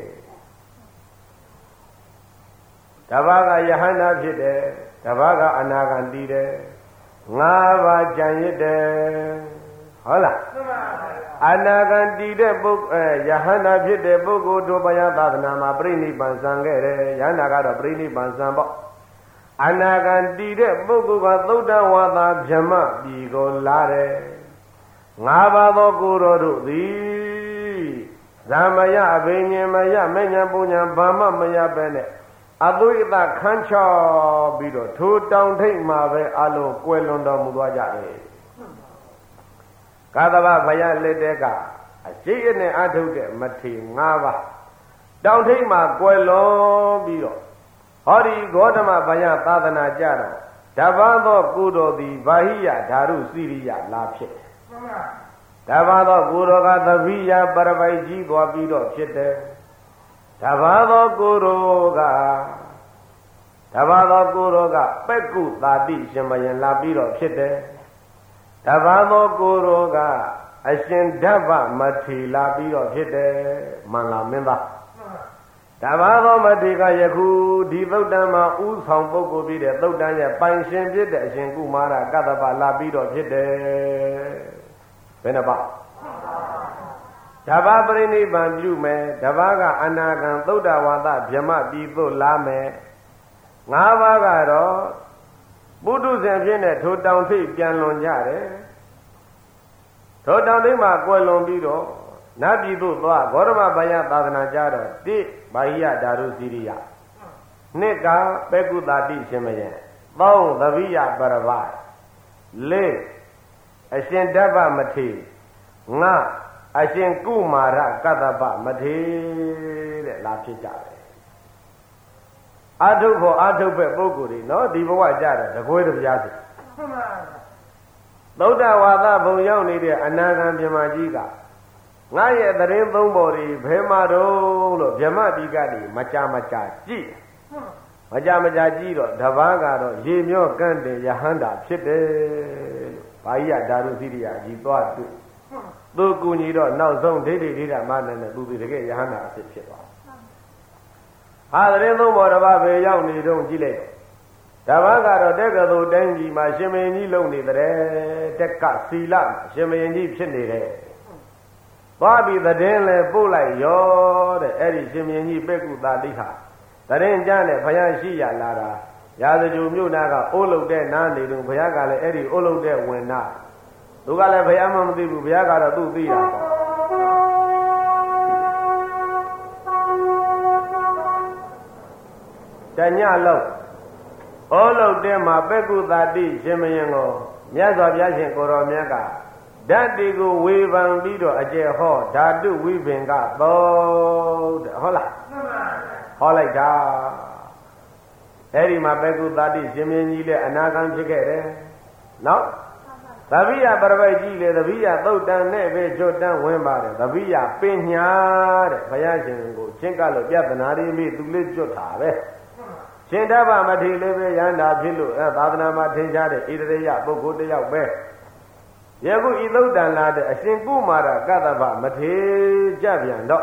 တပါးကယဟန္တာဖြစ်တယ်တပါးကအနာဂံတည်တယ်ငါးပါးကြံရစ်တယ်ဟုတ်လားအနာဂံတည်တဲ့ပုဂ္ဂိုလ်ယဟန္တာဖြစ်တဲ့ပုဂ္ဂိုလ်တို့ဘုရားသာသနာမှာပြိဋိဘံစံခဲ့တယ်ယဟန္တာကတော့ပြိဋိဘံစံပေါ့အနာဂံတည်တဲ့ပုဂ္ဂိုလ်ကသုဒ္ဓဝါဒဗြဟ္မပြည်ကိုလာတယ်ငါးပါးသောကိုယ်တော်တို့သည်ဇာမယအဘိညာဉ်မယမဉ္ဇဉ်ပူညာဘာမှမရပဲနဲ့အတုဣတခန်းချောပြီးတော့ထိုတောင်ထိပ်မှာပဲအလုံးကွယ်လွန်တော်မူသွားကြတယ်ကာသဗဗယလက်တဲကအရှိအနဲ့အထုတ်တဲ့မထေ၅ပါးတောင်ထိပ်မှာကွယ်လွန်ပြီးတော့ဟောဒီဂေါတမဗယသာသနာကြတော့ဓဗ္ဗသောကိုတော်သည်ဘာဟိယဓာရုစိရိယလာဖြစ်ဓဗ္ဗသောကိုတော်ကသဗိယပရပိုက်ကြီးသွားပြီးတော့ဖြစ်တယ်ဓဗ္ဗသောကိုတော်ကဓဗ္ဗသောကိုတော်ကပက္ကုတာတိရှင်မယင်လာပြီးတော့ဖြစ်တယ်ဓဗ္ဗသောကိုတော်ကအရှင်ဓဗ္ဗမထေလာပြီးတော့ဖြစ်တယ်မန္လာမင်းသားဓဗ္ဗသောမထေကယခုဒီသုတ်တံမှာဥဆောင်ပုဂ္ဂိုလ်ပြီးတဲ့သုတ်တံရဲ့ပိုင်ရှင်ဖြစ်တဲ့အရှင်ကုမာရကတ္တပလာပြီးတော့ဖြစ်တယ်ဘယ်နှပါဓဗ္ဗပရိနိဗ္ဗာန်ပြုမယ်ဓဗ္ဗကအနာဂံသုဒ္ဓဝါဒဗြဟ္မပြည်သို့လာမယ်ငါးပါးကတော့ပုထုဇဉ်ဖြစ်တဲ့ထိုတောင်ထိပ်ပြန်လွန်ကြတယ်ထိုတောင်ထိပ်မှာကွယ်လွန်ပြီးတော့နတ်ပြည်သို့သွားဂေါတမဗယသာသနာကြတော့တိဘာဟိယဓာရုစိရိယနှစ်ကပက္ကုတာတိရှင်မယံသုံးသဗိယပရဝလေးအရှင်ဓဗ္ဗမထေငါအရှင်ကုမာရကတ္တပမထေတဲ့လာဖြစ်ကြတယ်အာထုဖို့အာထုပဲပုဂ္ဂိုလ်တွေနော်ဒီဘဝကြတယ်တကွေးတပြားစီသုဒ္ဓဝါဒဘုံရောက်နေတဲ့အနာဂံဗြဟ္မာကြီးကငါရဲ့သတင်းသုံးပေါ်တွေဘယ်မှာတော့လို့ဗြဟ္မတိကတိမကြမကြကြည့်မကြမကြကြည့်တော့တပားကတော့ရေမြော့ကန့်တယ်ယဟန္တာဖြစ်တယ်လို့ဘာကြီးကဓာရုစိရိယကြီးသွားတွေ့သူကူညီတော့နောက်ဆုံးဒိဋ္ဌိဒိဋ္ဌမနဲ့နဲ့သူဒီတကယ်ယဟန္တာအဖြစ်ဖြစ်သွားဟာသတင်းသုံးပေါ်တစ်ပါးပဲရောက်နေတော့ကြည့်လိုက်တပားကတော့တက္ကသိုလ်တိုင်းကြီးမှာရှင်မင်းကြီးလုံနေတဲ့တက်ကစီလရှင်မင်းကြီးဖြစ်နေတယ်သွားပြီးသတင်းလဲပို့လိုက်ရောတဲ့အဲ့ဒီရှင်မင်းကြီးပက္ကုတာတိဟာသတင်းကြားနဲ့ဘုရားရှိရလာတာရာဇဂိုမြို့နာကအိုးလုတ်တဲ့နားနေတော့ဘုရားကလည်းအဲ့ဒီအိုးလုတ်တဲ့ဝင်နာသူကလည်းဘုရားမှမသိဘူးဘုရားကတော့သူ့သိတာပေါ့တညလုံးဩလုတ်တဲမှာပက္ကုသာတိရှင်မယင်ကိုမြတ်စွာဘုရားရှင်ကိုရောမြတ်ကဓာတ်တွေကိုဝေဖန်ပြီးတော့အကျယ်ဟောဓာတုဝိပင်ကသောတဲ့ဟုတ်လားဟောလိုက်တာအဲ့ဒီမှာပက္ကုသာတိရှင်မင်းကြီးလည်းအနာဂံဖြစ်ခဲ့တယ်နော်သဗ္ဗိယပရပိုက်ကြီးလေသဗ္ဗိယသုတ်တန်နဲ့ပဲကြွတန်းဝင်ပါတယ်သဗ္ဗိယပညာတဲ့ဘုရားရှင်ကိုချင်းကလို့ပြဿနာတွေမိသူလေးကြွတာပဲရှင်တဗ္ဗမထေလေးပဲရဟန္တာဖြစ်လို့အဲသာသနာမှာထင်ရှားတဲ့ဣတရေယပုဂ္ဂိုလ်တယောက်ပဲယခုဤသုတ်တန်လာတဲ့အရှင်ကုမာရကတ္တဗမထေကြပြန်တော့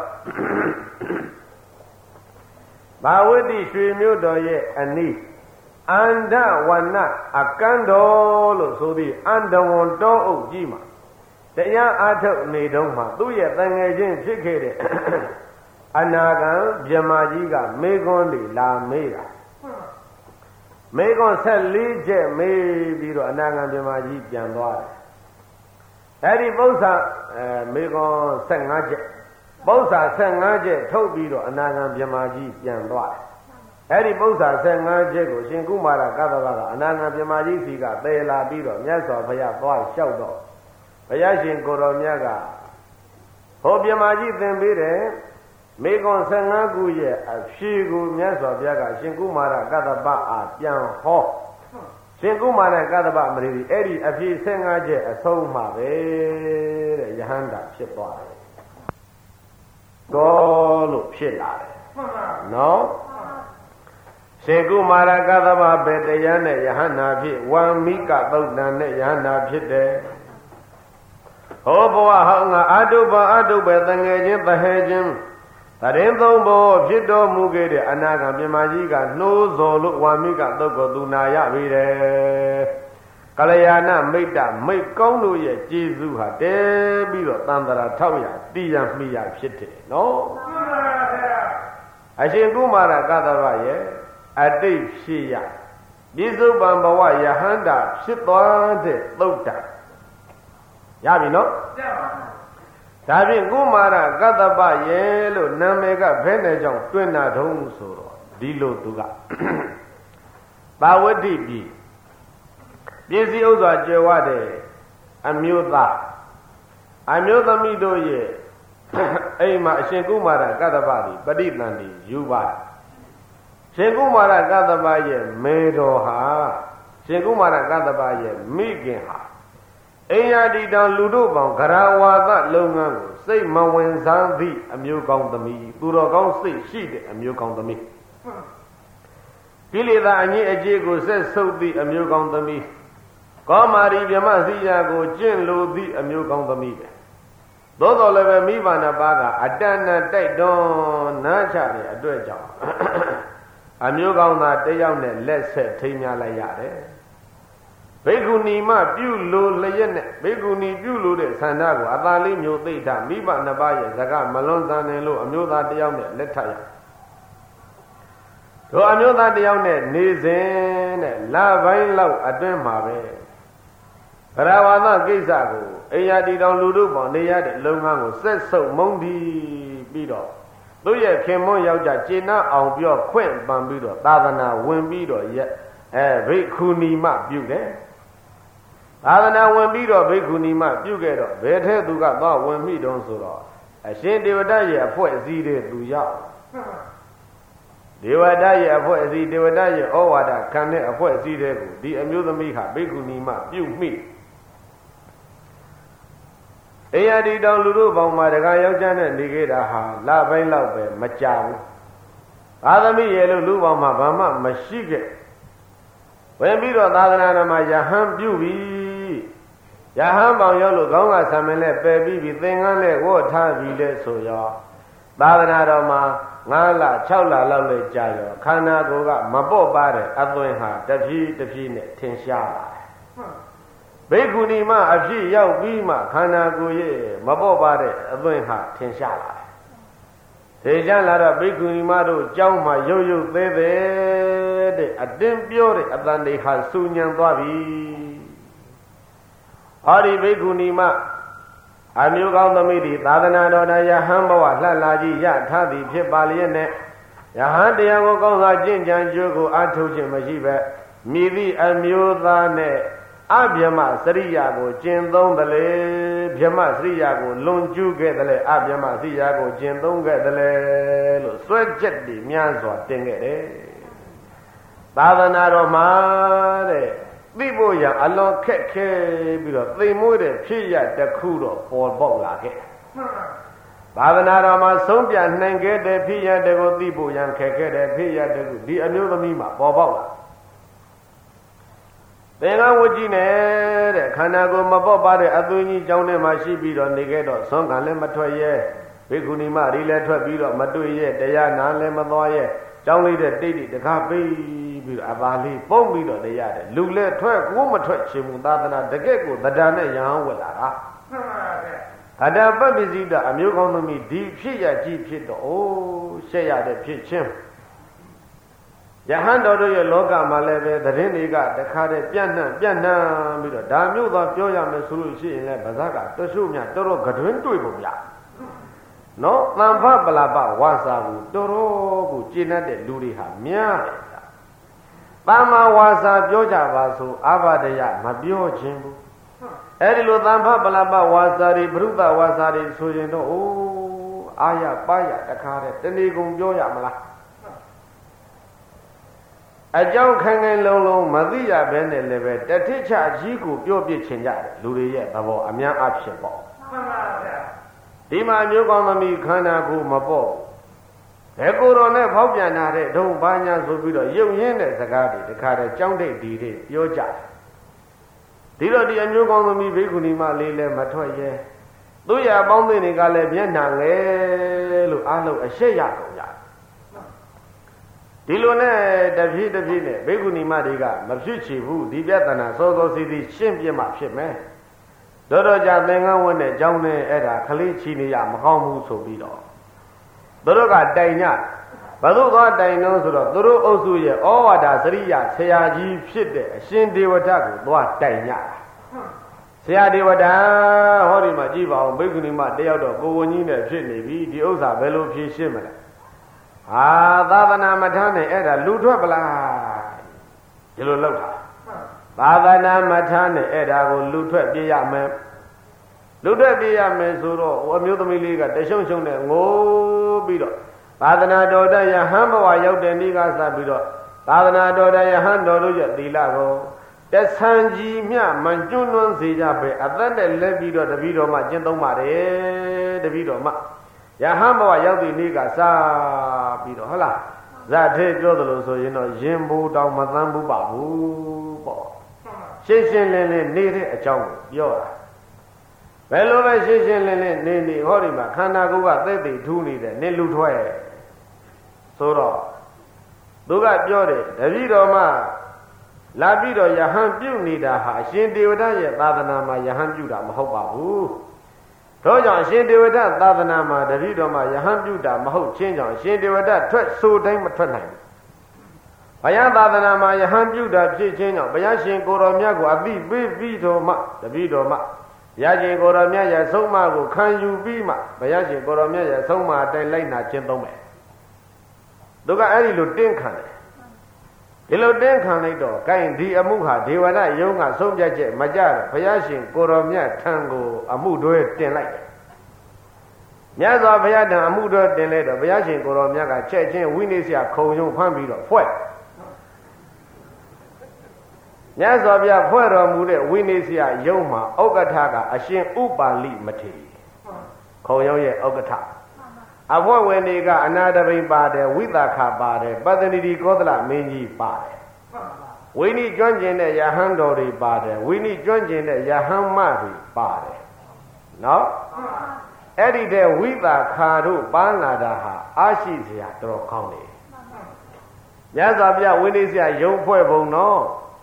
ဘာဝတိရွှေမြို့တော်ရဲ့အနီးအန္ဒဝနအကန်းတော်လို့ဆိုပြီးအန္တဝန်တောအုပ်ကြီးမှာတရားအားထုတ်နေတုန်းမှာသူ့ရဲ့တန်ငယ်ချင်းဖြစ်ခဲ့တဲ့အနာဂံမြမကြီးကမေခွန်းတွေလာမေးတာမေခွန်းဆက်လေးချက်မေးပြီးတော့အနာဂံမြမကြီးပြန်သွားတယ်အဲဒီပု္ပ္ပာအဲမေခွန်းဆက်ငါးချက်ပု္ပ္ပာဆက်ငါးချက်ထုတ်ပြီးတော့အနာဂံမြမကြီးပြန်သွားတယ်အဲ့ဒီပု္ပ္ပာဆက်ငါးချက်ကိုရှင်ကုမာရကတ္တဗကအနာဂံမြမကြီးစီကသေလာပြီးတော့မြတ်စွာဘုရားသွားလျှောက်တော့ဘုရားရှင်ကိုရောမြတ်ကဟောမြမကြီးသင်ပေးတယ်မေကွန်ဆက်ငါးခုရဲ့အဖြေကိုမြတ်စွာဘုရားကရှင်ကုမာရကတ္တဗအားပြန်ဟောရှင်ကုမာရကတ္တဗမရိဒီအဲ့ဒီအဖြေဆက်ငါးချက်အဆုံးမှာပဲတဲ့ယဟန္တာဖြစ်သွားတယ်တော်လို့ဖြစ်လာတယ်နော်ရှင်ကုမာရကတ္တဗဘေတရားနဲ့ယဟန္တာဖြစ်ဝံမိကသုတ်တန်နဲ့ယဟန္တာဖြစ်တယ်ဟောဘဝဟောငါအတုပအတုပဲတငယ်ချင်းတဟဲချင်းတရင်သုံးဘောဖြစ်တော်မူခဲ့တဲ့အနာဂံမြမကြီးကနှိုးဆော်လို့ဝံမိကသုတ်ကိုသူနာရပြီတယ်ကလျာဏမိတ်တမိတ်ကောင်းတို့ရဲ့ကျေးဇူးဟာတဲပြီးတော့တန်တရာထောက်ရတီးရမိရဖြစ်တယ်နော်အရှင်ကုမာရကတ္တဗရဲ့အတိတ်ဖြစ်ရပိစုပံဘဝယဟန္တာဖြစ်သွားတဲ့သုတ်တံရပြီနော်ဒါဖြင့်ကုမာရကတ္တဗရဲ့လို့နာမည်ကဘယ်နဲ့ကြောင့်တွင်တာတုံးဆိုတော့ဒီလိုသူကပါဝတ္တိပြီပစ္စည်းဥစ္စာကျွယ်ဝတဲ့အမျိုးသားအမျိုးသမီးတို့ရဲ့အိမ်မှာအရှင်ကုမာရကတ္တဗသည်ပဋိသန္တိယူပါတယ်ရှင်ကုမာရကတ္တဗရဲ့မေတော်ဟာရှင်ကုမာရကတ္တဗရဲ့မိခင်ဟာအိယာတိတံလူတို့ပေါင်းဂရဝါသလုပ်ငန်းကိုစိတ်မဝင်စားသည့်အမျိုးကောင်းသမီးသူတော်ကောင်းစိတ်ရှိတဲ့အမျိုးကောင်းသမီးကိလေသာအငြိအကျေးကိုဆက်ဆုပ်သည့်အမျိုးကောင်းသမီးကောမာရီမြမစီယာကိုကျင့်လိုသည့်အမျိုးကောင်းသမီးပဲသို့တော်လည်းပဲမိဘနှစ်ပါးကအတန်တန်တိုက်တွန်းနားချတဲ့အတွက်ကြောင့်အမျိုးကောင်းသားတယောက်နဲ့လက်ဆက်ထိမ်းများလိုက်ရတယ်ဘိက္ခုနီမပြုလိုလျက်နဲ့ဘိက္ခုနီပြုလိုတဲ့ဆန္ဒကိုအသာလေးမျိုးသိတာမိဘနှစ်ပါးရဲ့ဇကမလွန်ဆန်တယ်လို့အမျိုးသားတယောက်နဲ့လက်ထပ်ရတို့အမျိုးသားတယောက်နဲ့နေစဉ်နဲ့လပိုင်းလောက်အတွင်းမှာပဲဗရဝါသကိစ္စကိုအိယာတီတောင်လူတို့ပေါ်နေရတဲ့လုံငန်းကိုဆက်ဆုပ်မုန်းပြီးပြီးတော့သူ့ရဲ့ခင်မွန်းယောက်ျားကျေနပ်အောင်ပြောခွင့်ပန်ပြီးတော့သာသနာဝင်ပြီးတော့ရဲ့အဲဘိက္ခုနီမပြုတယ်သာသနာဝင်ပြီးတော့ဘိက္ခုနီမပြုခဲ့တော့ဘယ်ထဲသူကသွားဝင်မိတုံးဆိုတော့အရှင်ဒေဝဒရဲ့အဖွဲ့အစည်းတွေသူရောက်ဒေဝဒရဲ့အဖွဲ့အစည်းဒေဝဒရဲ့ဩဝါဒခံတဲ့အဖွဲ့အစည်းတွေကိုဒီအမျိုးသမီးဟာဘိက္ခုနီမပြုမိအေယဒီတောင်လူတို့ပေါင်းမှာတခါယောက်ျားနဲ့နေခဲ့တာဟာလပိုင်းလောက်ပဲမကြဘူးသာသမီရဲ့လို့လူပေါင်းမှာဘာမှမရှိခဲ့ဝင်ပြီးတော့သာသနာတော်မှာယဟန်ပြုပြီယဟန်ပေါင်းရောက်လို့ခေါင်းကဆံမင်းနဲ့ပယ်ပြီးပြီသင်္ကန်းနဲ့ဝတ်ထားပြီလဲဆိုရောသာသနာတော်မှာငါးလ၆လလောက်လဲကြာရောခန္ဓာကိုယ်ကမပေါ့ပါတဲ့အသွင်ဟာတဖြည်းတဖြည်းနဲ့ထင်ရှားလာတယ်ဘိက္ခုနီမအဖြစ်ရောက်ပြီးမှခန္ဓာကိုယ်ရဲ့မပေါ့ပါတဲ့အသွင်ဟာထင်ရှားလာတယ်ထေချမ်းလာတော့ဘိက္ခုနီမတို့ကြောင်းမှာရုပ်ရုပ်သေးသေးတဲ့အတင်းပြောတဲ့အတန်တွေဟာစူညံသွားပြီဟောဒီဘိက္ခုနီမအမျိုးကောင်းသမီးဒီသာသနာတော်တရားဟံဘဝလှလှကြီးရထားသည်ဖြစ်ပါလျက်နဲ့ယဟန်တရားကိုကောင်းစွာကျင့်ကြံကြိုးကိုအထုတ်ခြင်းမရှိပဲမြည်သည့်အမျိုးသားနဲ့အဗျမစရိယာကိုကျင့်သုံးတယ်လေဗျမစရိယာကိုလွန်ကျူးခဲ့တယ်လေအဗျမစရိယာကိုကျင့်သုံးခဲ့တယ်လေလို့စွဲချက်တည်များစွာတင်ခဲ့တယ်သာသနာတော်မှာတဲ့သိဖို့ရအလွန်ခက်ခဲပြီးတော့သိမ်မွေးတဲ့ဖြစ်ရတစ်ခုတော့ပေါ်ပေါက်လာခဲ့သာသနာတော်မှာဆုံးပြနိုင်ခဲ့တဲ့ဖြစ်ရတဲ့ကိုသိဖို့ရန်ခက်ခဲတဲ့ဖြစ်ရတဲ့ခုဒီအမျိုးသမီးမှာပေါ်ပေါက်လာသင်္ကန်းဝတ်ကြီးနဲ့တဲ့ခန္ဓာကိုယ်မပေါက်ပါတဲ့အသွေးကြီးကြောင်းထဲမှာရှိပြီးတော့နေခဲ့တော့သွန်ကံလည်းမထွက်ရဲဘိက္ခုနီမတွေလည်းထွက်ပြီးတော့မတွေ့ရဲတရားနာလည်းမသွားရဲကြောင်းလေးတဲ့တိတ်တိတ်တကားပေးပြီးတော့အပါလေးပုံပြီးတော့နေရတယ်လူလည်းထွက်ကိုမထွက်ချင်ဘူးသာသနာတကယ့်ကိုတဏ္ဍာနဲ့ရဟန်းဝက်လာတာမှန်ပါဗျာအတ္တပပ္ပစိတအမျိုးကောင်းသမီးဒီဖြစ်ရကြီးဖြစ်တော့အိုးရှက်ရတဲ့ဖြစ်ချင်းယဟန်တော်တို့ရဲ့လောကမှာလည်းပဲသတင်းတွေကတခါတည်းပြန့်နှံ့ပြန့်နှံ့ပြီးတော့ဒါမျိုးသာပြောရမယ်ဆိုလို့ရှိရင်လည်းဗဇက်ကတရှုမြတော်တော်ကတွင်တွေ့ပုံရနော်သံဖပလာပဝါစာကိုတော်တော်ကိုကျင့်တတ်တဲ့လူတွေဟာများတယ်။သမ္မာဝါစာပြောကြပါဆိုအာဘဒယမပြောခြင်းဘူး။အဲဒီလိုသံဖပလာပဝါစာတွေဘုရုဒ္ဓဝါစာတွေဆိုရင်တော့အိုးအာရပါရတခါတည်းတဏီကုံပြောရမလား။အကြောင်းခိုင်ခိုင်လုံလုံမသိရဘဲနဲ့လည်းပဲတတိချကြီးကိုပြောပြချင်ကြတယ်လူတွေရဲ့သဘောအများအဖြစ်ပေါ့မှန်ပါဗျာဒီမှာမျိုးကောင်းသမီးခန္ဓာကိုယ်မပေါ့ဘယ်ကိုယ်တော်နဲ့ဖောက်ပြန်လာတဲ့ဒုံဘာညာဆိုပြီးတော့ရုပ်ရင်းတဲ့စကားတွေတခါတည်းကြောင်းတိတ်ဒီတွေပြောကြတယ်ဒီတော့ဒီအမျိုးကောင်းသမီးဘိက္ခုနီမလေးလည်းမထွက်ရဲသူရအပေါင်းသိတွေကလည်းမျက်နှာလဲလို့အားလုံးအရှက်ရကုန်ကြဒီလိုနဲ့တပြည့်တပြည့်နဲ့ဘိက္ခုနီမတွေကမဖြစ်ချေဘူးဒီပြဿနာစောစောစီးစီးရှင်းပြမှဖြစ်မယ်တော်တော်ကြာသင်္ကန်းဝတ်တဲ့အကြောင်းနဲ့အဲ့ဒါခလေးချီနေရမကောင်းဘူးဆိုပြီးတော့သူတို့ကတိုင်ညဘသူကတိုင်တော့ဆိုတော့သူတို့အုပ်စုရဲ့ဩဝါဒစရိယဆရာကြီးဖြစ်တဲ့အရှင်ဒေဝဒကိုသွားတိုင်ညဆရာဒေဝဒဟောဒီမှာကြည့်ပါဦးဘိက္ခုနီမတယောက်တော့ကိုဝန်ကြီးနဲ့ဖြစ်နေပြီဒီဥစ္စာဘယ်လိုဖြေရှင်းမလဲဟာသာသနာမထမ်းနဲ့အဲ့ဒါလူထွက်ပလားဒီလိုလောက်တာသာသနာမထမ်းနဲ့အဲ့ဒါကိုလူထွက်ပြေးရမယ်လူထွက်ပြေးရမယ်ဆိုတော့အမျိုးသမီးလေးကတရှုံရှုံနဲ့ငိုးပြီးတော့သာသနာတော်တရဟန်းဘဝရောက်တဲ့နေ့ကစပြီးတော့သာသနာတော်တရဟန်းတော်တို့ရဲ့သီလကိုတဆံကြီးမြမကျွန်းလွန်းစေကြပဲအသက်နဲ့လက်ပြီးတော့တပည့်တော်မှကျင့်သုံးပါတယ်တပည့်တော်မှယဟန်ဘဝရောက်တဲ့နေ့ကစပြီးတော့ဟုတ်လားဇတ်သေးပြောသလိုဆိုရင်တော့ရင်ဘူတောင်မသမ်းဘူးပါဘူးပေါ့ရှင်းရှင်းလင်းလင်းနေတဲ့အကြောင်းကိုပြောတာဘယ်လိုပဲရှင်းရှင်းလင်းလင်းနေနေဟောဒီမှာခန္ဓာကိုယ်ကသက်သေထူးနေတဲ့နေလူထွက်ဆိုတော့သူကပြောတယ်တပည့်တော်မှလာပြီးတော့ယဟန်ပြုတ်နေတာဟာအရှင်ဒေဝဒရဲ့သာသနာမှာယဟန်ပြုတ်တာမဟုတ်ပါဘူးသောကြောင့်အရှင်ဒေဝဒသာသနာမှာတပည့်တော်မှာယဟန်ပြုတာမဟုတ်ချင်းကြောင့်အရှင်ဒေဝဒထွက်ဆိုတိုင်းမထွက်နိုင်ဘူးဘုရားသာသနာမှာယဟန်ပြုတာဖြစ်ချင်းကြောင့်ဘုရားရှင်ကိုယ်တော်မြတ်ကိုအသိပေးပြီးတော်မှတပည့်တော်မှဘုရားရှင်ကိုယ်တော်မြတ်ရဲ့ဆုံးမကိုခံယူပြီးမှဘုရားရှင်ကိုယ်တော်မြတ်ရဲ့ဆုံးမအတိုင်းလိုက်နာခြင်းသုံးမယ်သူကအဲ့ဒီလိုတင်းခံတယ်ဒီလိုတင်းခံလိုက်တော့ဂိုင်းဒီအမှုဟာဒေဝဒယုံကဆုံးဖြတ်ချက်မကြတော့ဘုရားရှင်ကိုယ်တော်မြတ်ထံကိုအမှုတွဲတင်လိုက်တယ်မြတ်စွာဘုရားထံအမှုတွဲတင်လိုက်တော့ဘုရားရှင်ကိုယ်တော်မြတ်ကချက်ချင်းဝိနည်းဆရာခုံရုံဖမ်းပြီးတော့ဖွဲ့မြတ်စွာဘုရားဖွဲ့တော်မူတဲ့ဝိနည်းဆရာယုံမှာဥက္ကဋ္ဌကအရှင်ဥပါလိမထေရခုံရုံရဲ့ဥက္ကဋ္ဌအဖွဲ့ဝင်တွေကအနာတပိပါတယ်ဝိသခပါတယ်ပတ္တနိတိကောသလမင်းကြီးပါတယ်ဝိနည်းကျွမ်းကျင်တဲ့ယဟန်တော်တွေပါတယ်ဝိနည်းကျွမ်းကျင်တဲ့ယဟန်မတွေပါတယ်နော်အဲ့ဒီတဲ့ဝိသခါတို့ပန်းလာတာဟာအာရှိစရာတော်ကောင်းတယ်မြတ်စွာဘုရားဝိနည်းဆရာယုံဖွဲ့ပုံတော့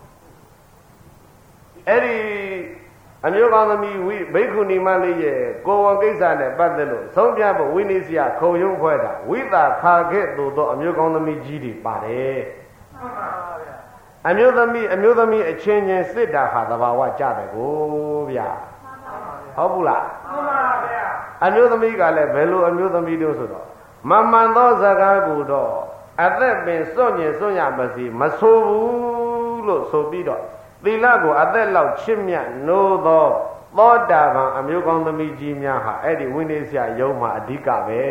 အဲ့ဒီအမျိုးကောင်းသမီးဝိဘိက္ခုနီမလေးရဲ့ကိုယ်ဝန်ကိစ္စနဲ့ပတ်သက်လို့ဆုံးဖြတ်ဖို့ဝိနည်းဆရာခုံရုံးဖွဲ့တာဝိသာခါခဲ့သို့သောအမျိုးကောင်းသမီးကြီးတွေပါတယ်မှန်ပါဗျာအမျိုးသမီးအမျိုးသမီးအချင်းချင်းစစ်တာဟာသဘာဝကြတယ်ကိုဗျာဟုတ်ဘူးလားမှန်ပါဗျာအမျိုးသမီးကလည်းဘယ်လိုအမျိုးသမီးတို့ဆိုတော့မမှန်သောစကားကိုတော့အသက်ပင်စွန့်ညင်စွန့်ရပါစီမဆိုးဘူးလို့ဆိုပြီးတော့သီလကိုအသက်လောက်ချစ်မြတ်နိုးသောသောတာပန်အမျိုးကောင်းသမီးကြီးများဟာအဲ့ဒီဝိနည်းဆရာယုံမှာအဓိကပဲ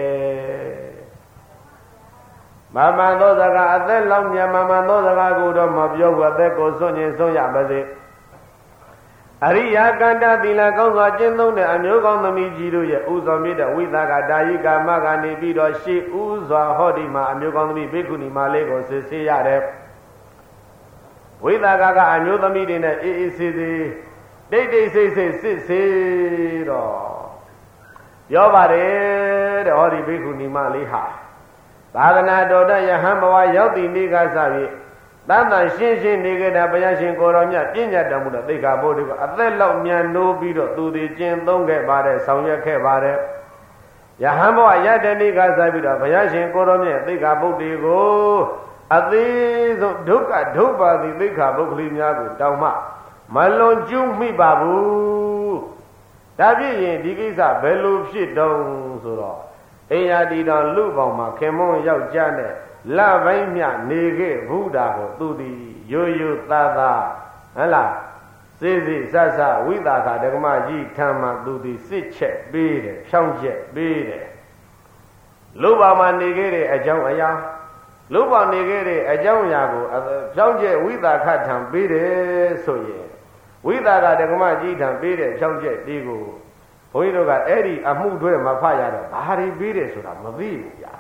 မမှန်သောစကားအသက်လောက်မြတ်မမှန်သောစကားကိုတော့မပြောဘူးအသက်ကိုစွန့်ညင်စွန့်ရပါစေအရိယာကန္တသီလကောင်းစွာကျင့်သုံးတဲ့အမျိုးကောင်းသမီးကြီးတို့ရဲ့ဥစွာမြတ်တဲ့ဝိသကဒါယိကာမကနေပြီးတော့ရှေ့ဥစွာဟောဒီမှာအမျိုးကောင်းသမီးဘိက္ခုနီမလေးကိုစစ်ဆေးရတယ်ဝိသကကအမျိုးသမီးတွေနဲ့အေးအေးဆေးဆေးတိတ်တိတ်ဆိတ်ဆိတ်စစ်ဆေးတော့ပြောပါတယ်တဲ့ဟောဒီဘိက္ခုနီမလေးဟာသာသနာတော်တဲ့ယဟန်ဘဝရောက်တည်နေကစားပြီးတန်တန်ရှင်းရှင်းနေကြတဲ့ဘုရားရှင်ကိုရောမြတ်ပြည့်ညတ်တော်မူတဲ့သိက္ခာပုဒ်တွေကအသက်လောက်မြန်နိုးပြီးတော့သူတွေကျင့်သုံးခဲ့ပါတယ်ဆောင်ရွက်ခဲ့ပါတယ်ယဟန်ဘဝရတဲ့နေကစားပြီးတော့ဘုရားရှင်ကိုရောမြတ်သိက္ခာပုဒ်တွေကိုအသေးဆုံးဒုက္ခဒုဗ္ဗာတိသိက္ခာပုဒ်ကလေးများကိုတောင်းမှမလွန်ကျူးမိပါဘူးဒါဖြစ်ရင်ဒီကိစ္စဘယ်လိုဖြစ်တုံးဆိုတော့အိယာတီတော်လူပေါင်းမှာခင်မွန်းယောက်ျားနဲ့လပိုင်းမြနေခဲ့ဘုရားကိုသူသည်ရိုးရိုးသားသားဟဲ့လားစေစီဆဆဝိသကာဒကမကြီးထံမှာသူသည်စစ်ချက်ပေးတယ်ဖြောင်းချက်ပေးတယ်လူပေါင်းမှာနေခဲ့တဲ့အကြောင်းအရာလူပေါင်းနေခဲ့တဲ့အကြောင်းအရာကိုဖြောင်းချက်ဝိသခထံပေးတယ်ဆိုရင်ဝိသကာဒကမကြီးထံပေးတဲ့ဖြောင်းချက်ဒီကိုဘုန်းကြီးတို့ကအဲ့ဒီအမှုတွေမဖတ်ရတော့ဘာတွေပေးတယ်ဆိုတာမသိဘူးဗျာ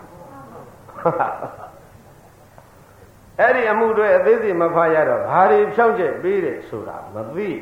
အဲ့ဒီအမှုတွေအသေးစိတ်မဖတ်ရတော့ဘာတွေဖြောင်းချက်ပေးတယ်ဆိုတာမသိ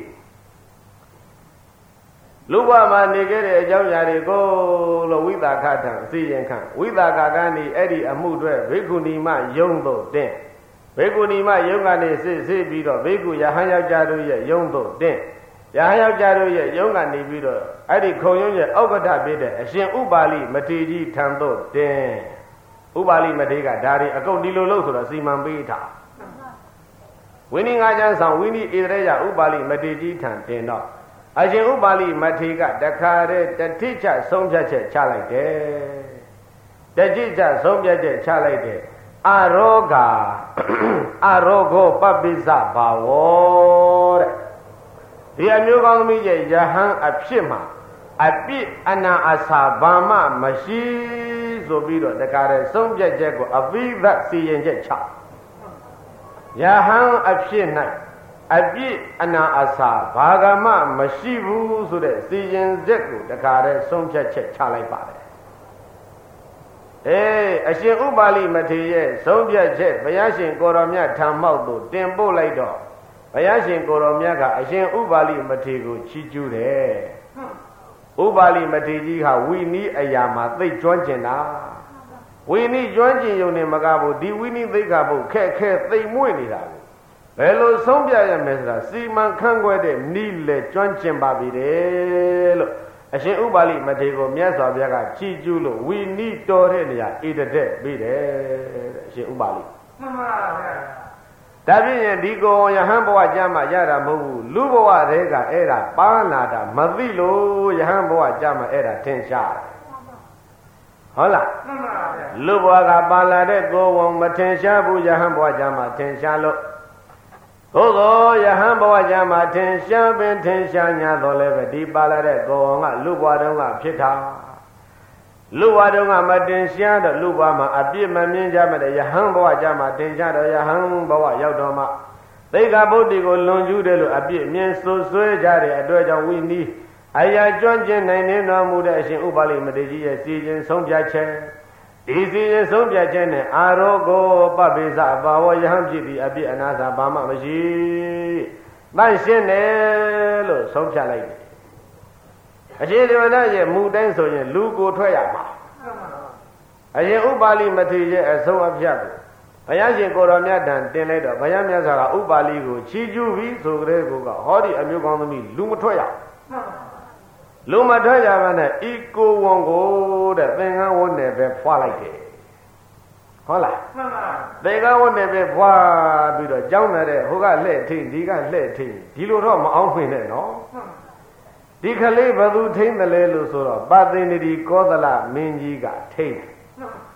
လူဘဝမှာနေခဲ့တဲ့အကြောင်းအရာတွေကိုလို့ဝိသခထံအစီရင်ခံဝိသခကနေအဲ့ဒီအမှုတွေဘိက္ခုနီမယုံတို့တဲ့ဘိက္ခုနီမယုံကနေစစ်ဆေးပြီးတော့ဘိက္ခုယဟန်ယောက်ျားတို့ရဲ့ယုံတို့တဲ့ယဟန်ယောက်ျားတို့ရဲ့ယုံကနေပြီးတော့အဲ့ဒီခုံယုံရဲ့အောက်ကထပြတဲ့အရှင်ဥပါလိမထေရကြီးထံသို့တင်ဥပါလိမထေရကဒါတွေအကုန်ဒီလိုလို့ဆိုတော့စီမံပေးထားဝိနည်းငါးချမ်းဆောင်ဝိနည်းဣတရေယဥပါလိမထေရကြီးထံတင်တော့အရှင်ဥပါလိမထေရကတခါတည်းတတိချဆုံးဖြတ်ချက်ချလိုက်တယ်တတိချဆုံးဖြတ်ချက်ချလိုက်တယ်အရောဂါအရောဂောပပိစဘာဝတဲ့ဒီအမျိုးကောင်းသမီးရဲ့ယဟန်အဖြစ်မှာအပြစ်အနာအစာဘာမှမရှိဆိုပြီးတော့တခါတည်းဆုံးဖြတ်ချက်ကိုအဘိဓစီရင်ချက်ချယဟန်အဖြစ်၌အပြစ်အနာအစာဘာကမှမရှိဘူးဆိုတဲ့စီရင်ချက်ကိုတခါတည်းဆုံးဖြတ်ချက်ချလိုက်ပါတယ်အေးအရှင်ဥပါလိမထေရရဲ့ဆုံးဖြတ်ချက်ဘုရားရှင်ကိုရောမြတ်ထံမောက်သို့တင်ပို့လိုက်တော့ဘုရားရှင်ကိုရောမြတ်ကအရှင်ဥပါလိမထေရကိုချီးကျူးတယ်ဥပါလိမထေရကြီးဟာဝိနည်းအရာမှာသိကျွမ်းကျင်တာဝိနည်းကျွမ်းကျင်ရုံနဲ့မကဘူးဒီဝိနည်းသိက္ခာပုဒ်ခက်ခဲသိမ်မွေ့နေတာကိုဘယ်လိုဆုံးပြရမလဲဆိုတာစီမံခန့်ခွဲတဲ့နီးလေကျွမ်းကျင်ပါပြီတဲ့လို့အရှင်ဥပါလိမထေရကိုမြတ်စွာဘုရားကချီးကျူးလို့ဝိနည်းတော်တဲ့နေရာဣတတဲ့ပြီးတယ်တဲ့အရှင်ဥပါလိမှန်ပါဗျာဒါဖြစ်ရင်ဒီကိုယဟန်ဘဝကျမ်းမှာရတာမဟုတ်ဘူးလူဘဝတည်းကအဲ့ဒါပါလာတာမသိလို့ယဟန်ဘဝကျမ်းမှာအဲ့ဒါထင်ရှားတယ်ဟုတ်လားမှန်ပါဗျာလူဘဝကပါလာတဲ့ကိုယ်ဝန်မထင်ရှားဘူးယဟန်ဘဝကျမ်းမှာထင်ရှားလို့သို့သောယဟန်ဘဝကျမ်းမှာထင်ရှားပင်ထင်ရှားညာတော့လည်းပဲဒီပါလာတဲ့ကိုယ်ဝန်ကလူဘဝတုန်းကဖြစ်တာလူဘဝတုန်းကမတင်ရှားတော့လူဘဝမှာအပြစ်မမြင်ကြမဲ့ယဟန်ဘဝကျမ်းမှာတင်ရှားတော့ယဟန်ဘဝရောက်တော့မှသိက္ခာပုဒ်တွေကိုလွန်ကျူးတယ်လို့အပြစ်မြင်ဆွဆွဲကြတဲ့အတွက်ကြောင့်ဝိနည်းအရာကျွမ်းကျင်နိုင်နေတော်မူတဲ့အရှင်ဥပါလိမထေရကြီးရဲ့စီရင်ဆုံးဖြတ်ချက်ဒီစီရင်ဆုံးဖြတ်ချက်နဲ့အာရောဂောပပိစဘာဝယဟန်ဖြစ်ပြီးအပြစ်အနာစာဘာမှမရှိတန့်ရှင်းတယ်လို့ဆုံးဖြတ်လိုက်တယ်အရှင်ဒေဝနာရဲ့မူတိုင်းဆိုရင်လူကိုထွက်ရမှာအရှင်ဥပါလိမထေရရဲ့အဆုံးအဖြတ်ကိုဘုရားရှင်ကိုရောမြတ်တန်တင်လိုက်တော့ဘုရားမြတ်စွာကဥပါလိကိုချီးကျူးပြီးဆိုကြတဲ့ကောကဟောဒီအမျိုးကောင်းသမီးလူမထွက်ရလူမထွက်ရပါနဲ့ဤကိုဝန်ကိုတဲ့သင်္ကန်းဝတ်နဲ့ပဲဖွာလိုက်တယ်ဟုတ်လားမှန်ပါသင်္ကန်းဝတ်နဲ့ပဲဖွာပြီးတော့ကြောင်းနေတဲ့ဟိုကလှဲ့ထိန်ဒီကလှဲ့ထိန်ဒီလိုတော့မအောင်ဖွင့်နဲ့နော်ဒီကလေးဘသူထိန်တယ်လဲလို့ဆိုတော့ပါသိန္ဒိကောသလမင်းကြီးကထိန်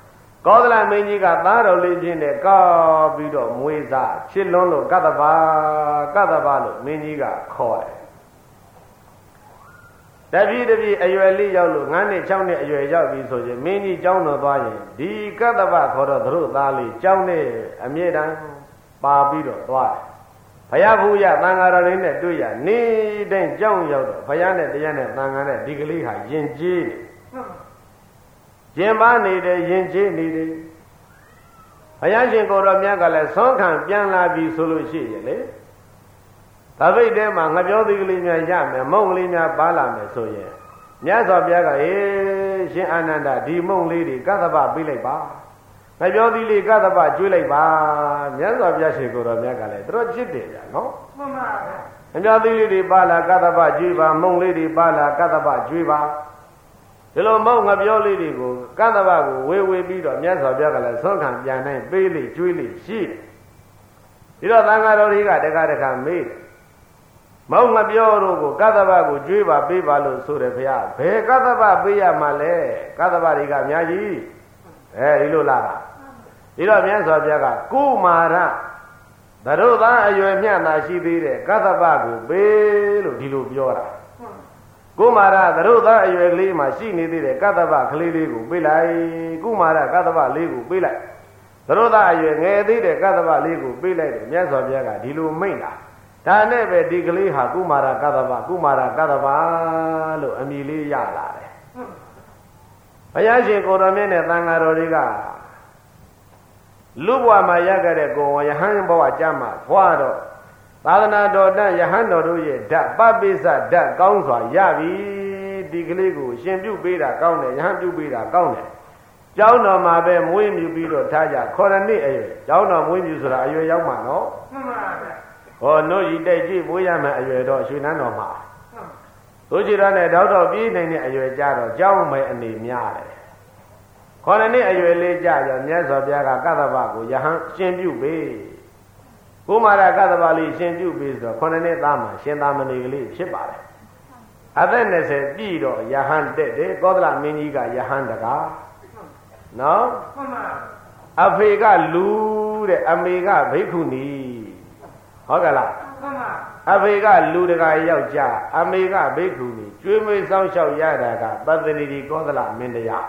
ကောသလမင်းကြီးကသားတော်လေးချင်းနဲ့ကောက်ပြီးတော့မွေးစားချစ်လွန်းလို့ကတ္တဗာကတ္တဗာလို့မင်းကြီးကခေါ်တယ်တပည့်တပည့်အရွယ်လေးရောက်လို့ငါးနှစ်၆နှစ်အရွယ်ရောက်ပြီဆိုရင်မင်းကြီးကျောင်းတော်သွားရင်ဒီကတ္တဗခေါ်တော့သူတို့သားလေးကျောင်းနဲ့အမြဲတမ်းပါပြီးတော့သွားတယ်ဘုရားဖူးရသံဃာတော်လေးနဲ့တွေ့ရနေတိုင်းကျောင်းရောက်တော့ဘုရားနဲ့တရားနဲ့သံဃာနဲ့ဒီကလေးဟာယဉ်ကျေးတယ်ယဉ်ပါနေတယ်ယဉ်ကျေးနေတယ်ဘုရားရှင်ကိုယ်တော်မြတ်ကလည်းသွန်ခံပြန်လာပြီဆိုလို့ရှိရဲ့လေသပိတ်ထဲမှာငပြောသီးကလေးများရမယ်မုံကလေးများပါလာမယ်ဆိုရင်မြတ်စွာဘုရားကဟေးရှင်အာနန္ဒာဒီမုံလေးတွေကတ္တဗပေးလိုက်ပါငပြောသီးလေးကတ္တဗကျွေးလိုက်ပါမြတ်စွာဘုရားရှင်ကိုယ်တော်မြတ်ကလည်းတို့ချစ်တယ်ဗျာနော်မှန်ပါဗျာငပြောသီးလေးတွေပါလာကတ္တဗကျွေးပါမုံလေးတွေပါလာကတ္တဗကျွေးပါဒီလိုမုံငပြောလေးတွေကိုကတ္တဗကိုဝေဝေပြီးတော့မြတ်စွာဘုရားကလည်းသွန်ခံပြန်နိုင်ပေးလိကျွေးလိရှိတယ်ဒီတော့သံဃာတော်တွေကတခါတခါမေးမောင်ငပြောတို့ကိုကတ္တဗကိုကြွေးပါပေးပါလို့ဆိုတယ်ဘုရားဘယ်ကတ္တဗပေးရမှာလဲကတ္တဗတွေကအများကြီးအဲဒီလိုလားဒီတော့မြတ်စွာဘုရားကကုမာရသတို့သားအရွယ်မျှသာရှိသေးတယ်ကတ္တဗကိုပေးလို့ဒီလိုပြောတာကုမာရသတို့သားအရွယ်ကလေးမှာရှိနေသေးတယ်ကတ္တဗကလေးလေးကိုပေးလိုက်ကုမာရကတ္တဗလေးကိုပေးလိုက်သတို့သားအရွယ်ငယ်သေးတယ်ကတ္တဗလေးကိုပေးလိုက်တယ်မြတ်စွာဘုရားကဒီလိုမိန့်တာဒါနဲ့ပဲဒီကလေးဟာကုမာရကတ္တဗကုမာရကတ္တဗလို့အမည်လေးရလာတယ်ဘုရားရှင်ကိုယ်တော်မြတ်နဲ့သံဃာတော်တွေကလူဘဝမှာရခဲ့တဲ့ကိုယ်ဝယဟန်ဘဝကြမှာဘွားတော့သာသနာတော်တန်ယဟန်တော်တို့ရဲ့ဓာတ်ပပိစ္ဆဓာတ်ကောင်းစွာရပြီဒီကလေးကိုရှင်ပြုပေးတာကောင်းတယ်ယဟန်ပြုပေးတာကောင်းတယ်ကျောင်းတော်မှာပဲမွေးမြူပြီးတော့ထားကြခေါ်ရနှစ်အရွယ်ကျောင်းတော်မွေးမြူဆိုတာအရွယ်ရောက်မှာနော်မှန်ပါဗျာဟောနို့ဤတိုက်ကြည့်မွေးရမယ်အရွယ်တော့ရွှေနန်းတော်မှာတို့ကြည်ရတဲ့တောက်တော့ပြေးနိုင်တဲ့အရွယ်ကြတော့ကျောင်းမယ်အနေများတယ်ခေါ်ရနှစ်အရွယ်လေးကြရောမြတ်စွာဘုရားကကတ္တဗကိုယဟန်ရှင်ပြုပေးကုမာရကတ္တဗလေးရှင်ပြုပေးဆိုတော့ခေါ်ရနှစ်သားမှာရှင်သာမဏေကလေးဖြစ်ပါတယ်အသက်၂၀ပြည့်တော့ယဟန်တက်တယ်ကောသလမင်းကြီးကယဟန်တကားနော်မှန်ပါအဖေကလူတဲ့အမေကဘိက္ခုနီဟုတ်ကလားမှန်ပါအဖေကလူတကာယောက်ျားအမေကဘိက္ခုနီကျွေးမွေးဆောင်ရှောက်ရတာကပတ္တိတိကောသလမင်းတရား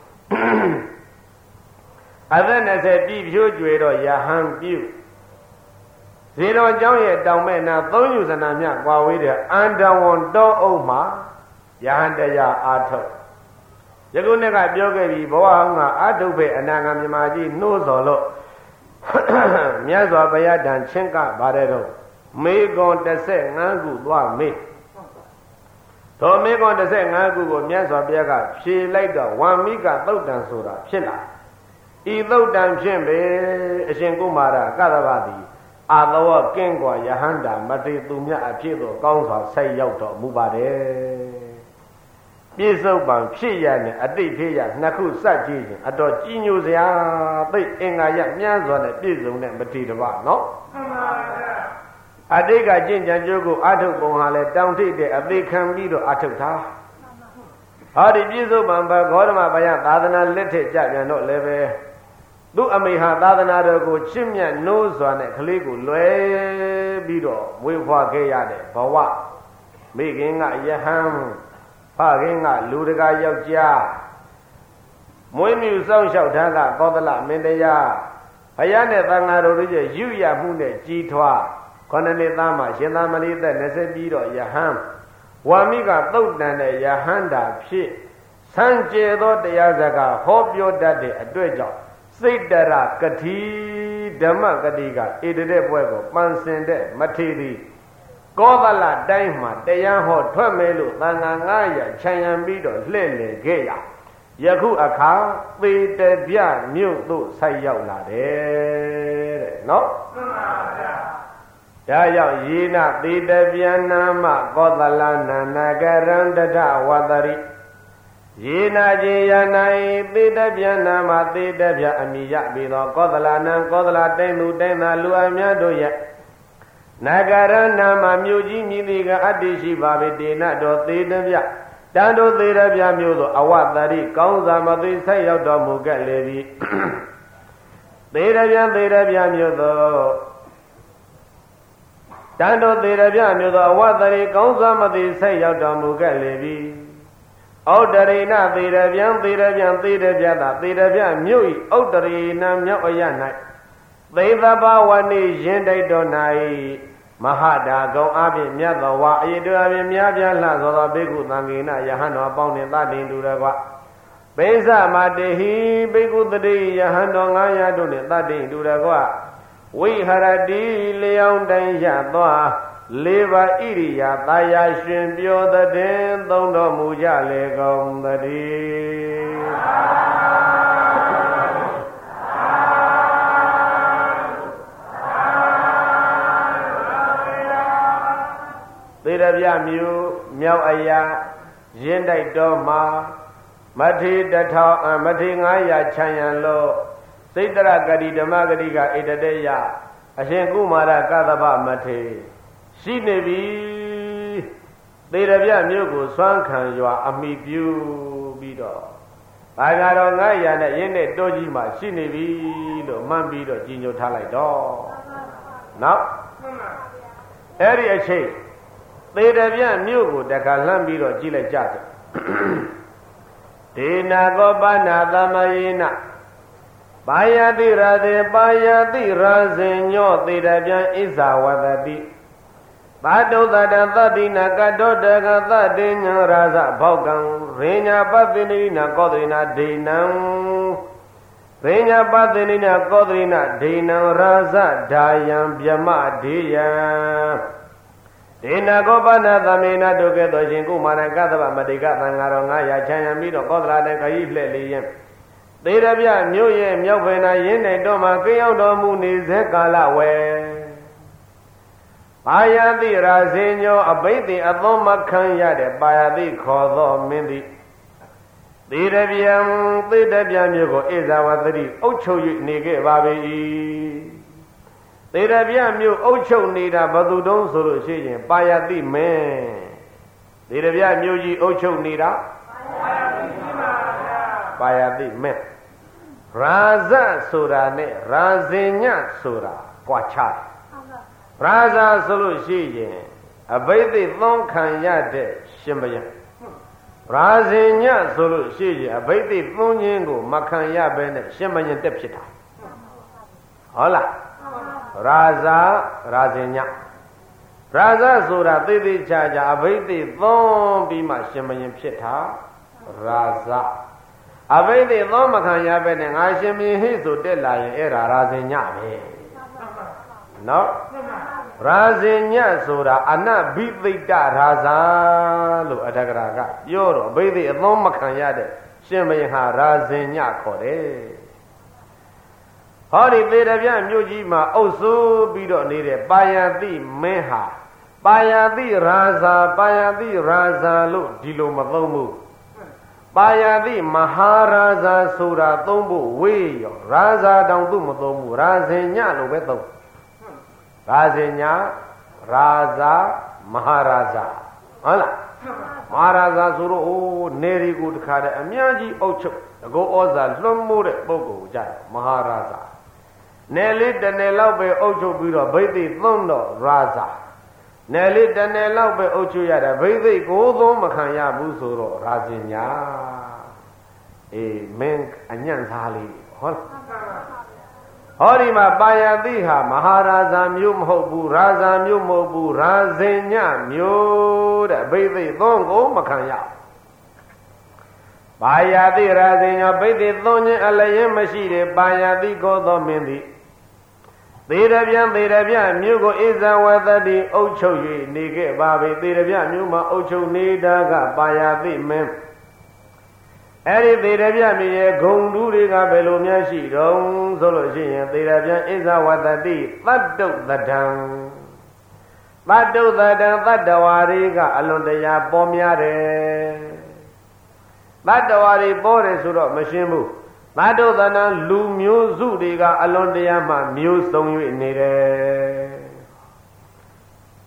အသက်၂၀ပြည့်ဖြိုးကျွေတော့ယဟန်ပြုဇေတော်ကျောင်းရဲ့တောင်မဲ့နာသုံးယူဇနာမြကွာဝေးတဲ့အန္တဝန်တောအုပ်မှာယဟန်တရားအာထုတ်ယခုနေ့ကပြောခဲ့ပြီဘဝဟောင်းကအတုပဲအနာဂတ်မြမကြီးနှိုးစော်လို့မြတ်စွာဘုရားတန်ချင်းကပါတယ်တော့မေကွန်၁၅ခုသွားမေးသောမေကွန်၁၅ခုကိုမြတ်စွာဘုရားကဖြေလိုက်တော့ဝံမိကသုတ်တံဆိုတာဖြစ်လာဤသုတ်တံဖြင့်ပဲအရှင်ကုမာရကတ္တဗသည်အာသဝကင်းกว่าယဟန္တာမတေသူမြတ်အဖြစ်သို့ကောင်းစွာဆက်ရောက်တော်မူပါတယ်ပြစ္ဆုတ်ပံဖြစ်ရနဲ့အတိတ်ဖြစ်ရနှစ်ခုစကြည့်ရင်အတော်ကြီးညိုစရာသိအင်္ဂါရမြန်းစွာနဲ့ပြည့်စုံတဲ့မတိတပနော်မှန်ပါဗျာအတိတ်ကကျင့်ကြံကြိုးကိုအထုတ်ပုံဟာလဲတောင်းထိတ်တဲ့အသေးခံပြီးတော့အထုတ်တာဟောဒီပြစ္ဆုတ်ပံဘဂေါရမဘယသာသနာလက်ထက်ကြပြန်တော့လည်းပဲသူ့အမေဟာသာသနာတော်ကိုချစ်မြတ်နိုးစွာနဲ့ကလေးကိုလွယ်ပြီးတော့မွေးဖွားခဲ့ရတဲ့ဘဝမိခင်ကယဟန်ဖခင်ကလူတကာယောက်ျားမွေးမြူစောင့်ရှောက်ထားကကောသလမင်းတရားဘုရားနဲ့သံဃာတော်တို့ရဲ့ယူရမှုနဲ့ကြီးထွားခொနနှစ်သားမှာရှင်သာမဏေသက်၂၀ပြီးတော့ယဟန်ဝါမိကသုတ်တန်တဲ့ယဟန္တာဖြစ်စံကြဲသောတရားစကားဟောပြောတတ်တဲ့အတွက်ကြောင့်စိတ်တရကတိဓမ္မကတိကဣတတဲ့ဘွဲကိုပန်းစင်တဲ့မထေရီကောသလတိုင်းမှာတရားဟောထွက်မယ်လို့သံဃာငါးရာခြံရံပြီးတော့လှည့်လည်ခဲ့ရယခုအခါသေတပြမြို့သို့ဆိုက်ရောက်လာတယ်တဲ့နော်မှန်ပါဗျာဒါကြောင့်ယေနသေတပြနာမကောသလနာနာကရံတထဝတ္တရိယေနာကျေယနာဤသေတပြနာမသေတပြအမိယပြီးသောကောသလနံကောသလတိုင်းသူတိုင်းသာလူအများတို့ရဲ့နဂရဏမှာမြို့ကြီးမြည်သည်ကအတ္တိရှိပါပေတေနတော်သေတပြတန်တို့သေးရပြမျိုးသောအဝတ္တရိကောင်းစာမသိဆက်ရောက်တော်မူခဲ့လေသည်သေးရပြသေးရပြမျိုးသောတန်တို့သေးရပြမျိုးသောအဝတ္တရိကောင်းစာမသိဆက်ရောက်တော်မူခဲ့လေပြီဩတရိဏသေရပြံသေရပြံသေရပြတာသေရပြမြို့ဤဩတရိဏမြောက်အရ၌သေသဘာဝနေရင်တိုက်တော်၌မဟာဒါကုံအပြင်မြတ်သောဝါအယေတော်အပြင်များပြားလှသောသောဘိက္ခုသံဃေနယဟန်တော်အပေါင်းနှင့်သတ္တိတူရကွပိဿမတေဟိဘိက္ခုတတိယဟန်တော်ငါးရာတို့နှင့်သတ္တိတူရကွဝိဟရတိလျောင်းတိုင်းရသွားလေးပါဣရိယာသာယာရှင်ပြောတဲ့သုံးတော်မူကြလေကုန်သတည်းသေရပြမျိုးမြောက်အရာရင်းတိုက်တော်မှာမထေတထောင်မထေငါးရာခြံရန်လို့စိတ်တရဂတိဓမ္မဂတိကဣတတေယအရှင်ကုမာရကသဗ္ဗမထေရှိနေပြီသေရပြမျိုးကိုစွမ်းခံရွာအမိပြုပြီးတော့ဘာသာတော်ငါးရာနဲ့ရင်းတဲ့တိုးကြီးမှာရှိနေပြီလို့မှန်းပြီးတော့ကြီးညိုထားလိုက်တော့နောက်အဲ့ဒီအချိန်သေရပြမြို့ကိုတခါလှမ်းပြီးတော့ကြည့်လိုက်ကြတယ်ဒေနာကောပနာသမယေနပါယတိရတေပါယတိရာဇင်ညောသေရပြဣဇာဝတတိသတ္တုသတ္တသတ္တိနာကတောတကသတ္တိညာရာဇဘောကံရေညာပတ္တိနိနာကောသရိနာဒိနံရေညာပတ္တိနိနာကောသရိနာဒိနံရာဇဒါယံဗျမဒေယံဒေနာကောပနာသမေနတုကဲ့သို့ရှင်ကုမာရကသဗ္ဗမတိကသံဃာတော်ငါးရာချမ်းရံပြီးတော့ကောသလတဲ့ခရီးလှည့်လေရင်သေရပြမြို့ရဲ့မြောက်ဘက်နာရင်းနေတော့မှကိရောက်တော်မူနေစေကာလဝယ်ပါယတိရာဇင်ညောအဘိဓိအသောမခံရတဲ့ပါယတိခေါ်သောမင်းသည်သေရပြံသေတပြမြို့ကိုဣဇာဝတတိအုပ်ချုပ်၍နေခဲ့ပါ၏သေရပြမြို့အုပ်ချုပ်နေတာဘသူတုံးဆိုလို့ရှိရင်ပါယတိမင်းသေရပြမြို့ကြီးအုပ်ချုပ်နေတာပါယတိမင်းရာဇဆိုတာနဲ့ရာဇင်ညဆိုတာကြွားချတယ်ရာဇဆိုလို့ရှိရင်အဘိဓိသုံးခံရတဲ့ရှင်ဘုရင်ရာဇင်ညဆိုလို့ရှိရင်အဘိဓိသုံးခြင်းကိုမခံရဘဲနဲ့ရှင်ဘုရင်တက်ဖြစ်တာဟုတ်လားရာဇရာဇင်ညရာဇဆိုတာသိသိချာချာအဘိဓိသုံးပြီးမှရှင်ဘုရင်ဖြစ်တာရာဇအဘိဓိသုံးမခံရဘဲနဲ့ငါရှင်ဘုရင်ဟိဆိုတက်လာရင်အဲ့ဒါရာဇင်ညပဲနော်ရာဇင်ညဆိုတာအနဘိသိတရာဇာလို့အထက်ကရာကပြောတော့အဘိဓိအသုံးမခံရတဲ့ရှင်ဘုရင်ဟာရာဇင်ညခေါ်တယ်ဟောဒီသေရပြမြို့ကြီးမှာအုပ်စိုးပြီးတော့နေတဲ့ပါယတိမင်းဟာပါယတိရာဇာပါယတိရာဇာလို့ဒီလိုမသုံးဘူးပါယတိမဟာရာဇာဆိုတာသုံးဖို့ဝေးရောရာဇာတောင်သူ့မသုံးဘူးရာဇင်ညလို့ပဲသုံးရာဇင်ညရာဇာမဟာရာဇာဟုတ်လားမဟာရာဇာဆိုတော့အိုးနေရီကိုတခါတည်းအများကြီးအုပ်ချုပ်တကောဩဇာလွှမ်းမိုးတဲ့ပုဂ္ဂိုလ်ကြတယ်မဟာရာဇာနယ်လေးတနယ်လောက်ပဲအုပ်ချုပ်ပြီးတော့ဘိသိသုံးတော့ရာဇာနယ်လေးတနယ်လောက်ပဲအုပ်ချုပ်ရတာဘိသိကိုသုံးမခံရဘူးဆိုတော့ရာဇင်ညာအေးမင်းအညံ့သားလေးဟုတ်လားဟောဒီမှာပါယတိဟာမဟာရာဇာမျိုးမဟုတ်ဘူးရာဇာမျိုးမဟုတ်ဘူးရာဇင်ညမျိုးတဲ့ဘိသိသုံးကိုမခံရပါယတိရာဇင်ညဘိသိသုံးခြင်းအလျင်မရှိတဲ့ပါယတိကိုသောမင်းသည်သေရပြံသေရပြမြို့ကိုဣဇဝတတိအုပ်ချုပ်၍နေခဲ့ပါပြီသေရပြမြို့မှာအုပ်ချုပ်နေတာကပါယတိမင်းအဲ့ဒီသေရပြမြေရဲ့ဂုံတူးတွေကဘယ်လိုများရှိတော့ဆိုလို့ရှိရင်သေရပြဣဇဝတတိသတ္တုတတံသတ္တုတတံသတ္တဝါတွေကအလွန်တရာပေါ်များတယ်သတ္တဝါတွေပေါ်တယ်ဆိုတော့မရှင်းဘူးသတ္တုတတံလူမျိုးစုတွေကအလွန်တရာမှမျိုးစုံ၍နေတယ်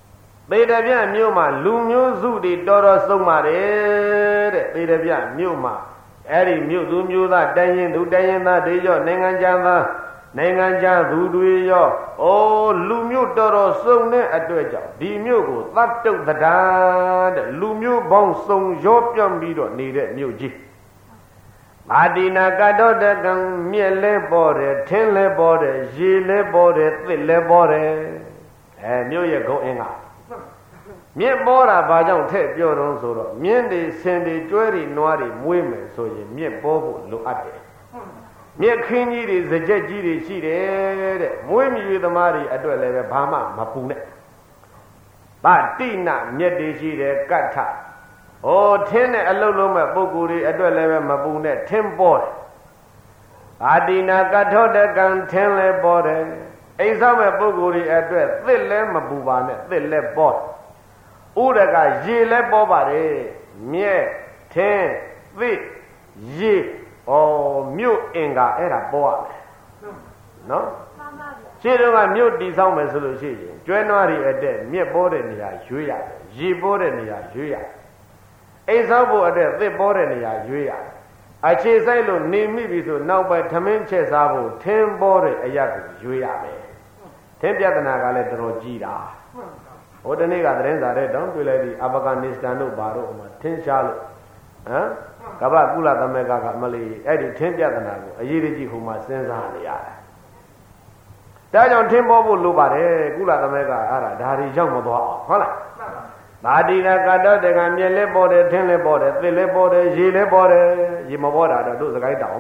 သေတပြမြို့မှာလူမျိုးစုတွေတော်တော်ဆုံးပါတယ်တဲ့သေတပြမြို့မှာအဲ့ဒီမြို့သူမျိုးသားတိုင်းရင်သူတိုင်းရင်သားတွေရောနိုင်ငံခြားသားနိုင်ငံခြားသူတွေရောအိုးလူမျိုးတော်တော်ဆုံးတဲ့အတွက်ကြောင့်ဒီမြို့ကိုသတ်တုတ်တရားတဲ့လူမျိုးပေါင်းစုံရောပြန့်ပြီးတော့နေတဲ့မြို့ကြီးမာတိနာကတောတကံမြက်လဲပေါ်တယ်ထင်းလဲပေါ်တယ်ရေလဲပေါ်တယ်သစ်လဲပေါ်တယ်အဲမြို့ရဲ့ဂုံအင်းကမြက်ပေါ်တာဘာကြောင့်ထည့်ပြောတော့ဆိုတော့မြင်းတွေဆင်တွေကျွဲတွေနွားတွေမွေးမယ်ဆိုရင်မြက်ပေါ်ဖို့လိုအပ်တယ်မြက်ခင်းကြီးတွေစကြက်ကြီးတွေရှိတယ်တဲ့မွေးမြူသမားတွေအတွက်လည်းပဲဘာမှမပူနဲ့ဗတိနမြက်တွေရှိတယ်ကတ္ထဩထင်းနဲ့အလုတ်လုံးမဲ့ပုဂ္ဂိုလ်တွေအတွက်လည်းပဲမပူနဲ့ထင်းပေါ်တယ်ဗတိနာကထောတကံထင်းလည်းပေါ်တယ်အိမ်ဆောင်မဲ့ပုဂ္ဂိုလ်တွေအတွက်သစ်လည်းမပူပါနဲ့သစ်လည်းပေါ်ဥရကရေလည်းပေါ်ပါတယ်မြက်ထင်းသစ်ရေဩမြို့အင်္ဂါအဲ့ဒါပေါ်ရမယ်နော်ရှင်းတော့ကမြို့တည်ဆောင်မယ်ဆိုလို့ရှိရင်ကျွဲနွားတွေအတက်မြက်ပေါ်တဲ့နေရာရွေးရတယ်ရေပေါ်တဲ့နေရာရွေးရတယ်အိမ်ဆောင်ဖို့အတက်သစ်ပေါ်တဲ့နေရာရွေးရတယ်အခြေဆိုင်လို့နေမိပြီဆိုနောက်ပိုင်းထမင်းချက်စားဖို့ထင်းပေါ်တဲ့အရာကိုရွေးရမယ်ထင်းပြဿနာကလည်းတော်တော်ကြီးတာဟိုတနေ့ကသတင်းစာတဲ့တောင်တွေ့လိုက်ဒီအာဖဂန်နစ္စတန်တို့ဘာတို့မှာထင်းရှားလို့ဟမ်ကမ္ဘာကုလသမဂ္ဂကမလေးအဲ့ဒီထင်းပြဿနာကိုအရေးကြီးဟိုမှာစဉ်းစားနေရတယ်ဒါကြောင့်ထင်းပေါ်ဖို့လိုပါတယ်ကုလသမဂ္ဂအဲ့ဒါဒါတွေရောက်မသွားအောင်ဟုတ်လားမာတိနာကတောတကံမြက်လဲပေါ်တယ်ထင်းလဲပေါ်တယ်သစ်လဲပေါ်တယ်ရေလဲပေါ်တယ်ရေမပေါ်တာတော့တို့စကိုင်းတောင်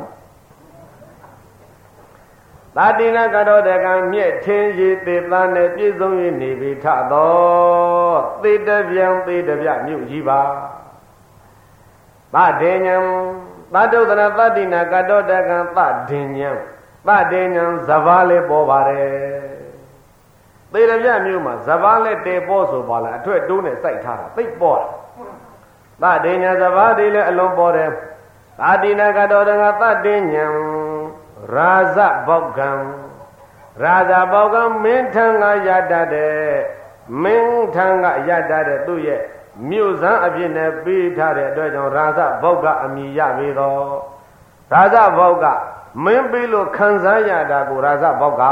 မာတိနာကတောတကံမြက်ထင်းရေသစ်သားနဲ့ပြည့်စုံ၍နေပြီထသောသေတပြန်သေတပြမြို့ကြီးပါသဒေညံသတုဒနာသတိနာကတောတကံသဒေညံသဒေညံဇဘာလဲပေါ်ပါတယ်သေရပြမြို့မှာဇဘာလဲတေပေါ်ဆိုပါလားအထွတ်တိုးနဲ့စိုက်ထားတာသိပ်ပေါ်တာသဒေညံဇဘာဒီလဲအလွန်ပေါ်တယ်သာတိနာကတောတကံသဒေညံရာဇဘောကံရာဇဘောကံမင်းထံကရတတ်တဲ့မင်းထံကရတတ်တဲ့သူ့ရဲ့မြို့စံအဖြစ်နဲ့ပေးထားတဲ့အတွက်ကြောင့်ရာဇဘောကအမိရပြီတော့ရာဇဘောကမင်းပေးလို့ခံစားရတာကိုရာဇဘောက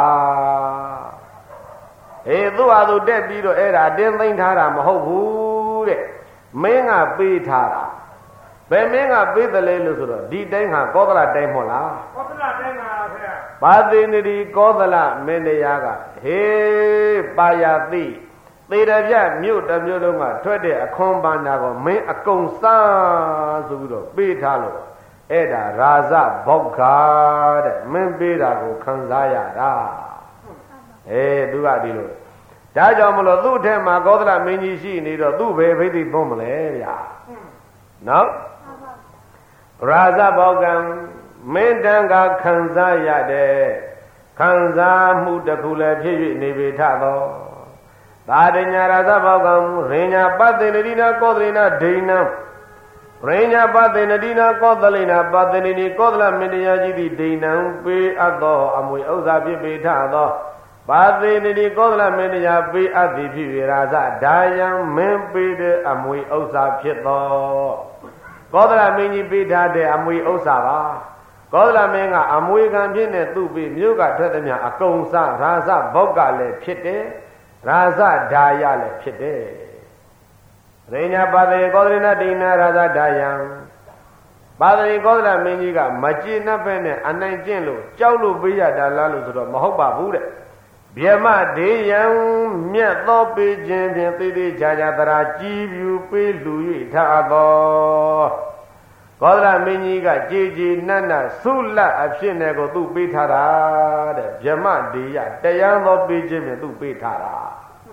အေးသူ့ဟာသူတက်ပြီးတော့အဲ့ဒါတင်းသိမ့်ထားတာမဟုတ်ဘူးတဲ့မင်းကပေးထားတာဘယ်မင်းကပေးတယ်လဲလို့ဆိုတော့ဒီတိုင်းဟာကောသလတိုင်းမဟုတ်လားကောသလတိုင်းပါဗျာဘာသိနေဒီကောသလမင်းတရားကဟေးပါယတိသေရပြမြို့တစ်မြို့လုံးကထွက်တဲ့အခွန်ပန္နာကိုမင်းအကုန်စားဆိုပြီးတော့ပေးထားလို့အဲ့ဒါရာဇဘောက္ခတဲ့မင်းပေးတာကိုခံစားရတာအေးသူကဒီလိုဒါကြောင့်မလို့သူ့ထဲမှာကောသလမင်းကြီးရှိနေတော့သူ့ဘယ်ဖိသိသွန်းမလဲဗျာနော်ရာဇဘောကံမင်းတန်ကခံစားရတဲ့ခံစားမှုတစ်ခုလည်းဖြစ်၍နေပေထသောသာဒညာရာဇဘောကံရိညာပတ္တိနိနာကောသလိနာဒိဏံရိညာပတ္တိနိနာကောသလိနာပတ္တိနိကောသလမင်းတရားကြီးသည်ဒိဏံပေးအပ်သောအမွေဥစ္စာဖြစ်ပေထသောပါတိနိကောသလမင်းတရားပေးအပ်သည်ဖြစ်၍ရာဇဒါယံမင်းပေးတဲ့အမွေဥစ္စာဖြစ်သောကောသလမင်းကြီးပေးထားတဲ့အမွေဥစ္စာပါကောသလမင်းကအမွေခံဖြစ်နေသူ့ပြီးမြို့ကထွက်သည်များအကုန်စားရာဇဘောက်ကလည်းဖြစ်တယ်ရာဇဒါယလည်းဖြစ်တယ်ရိညာပါတိကောသလနာဒိဏရာဇဒါယံပါတိကောသလမင်းကြီးကမကျေနပ်ပဲနဲ့အနိုင်ကျင့်လို့ကြောက်လို့ပေးရတာလားလို့ဆိုတော့မဟုတ်ပါဘူးတဲ့ဗျမဒေယံမြတ်သောပေးခြင်းဖြင့်သေသေးချာချာတရာကြည်ပြူပေးလူ၍ထားသောကောသလမင်းကြီးကကြည်ကြည်နတ်နတ်ဆုလတ်အဖြစ်နဲ့ကိုသူ့ပေးထားတာတဲ့ဗျမဒေယတရားသောပေးခြင်းဖြင့်သူ့ပေးထားတာ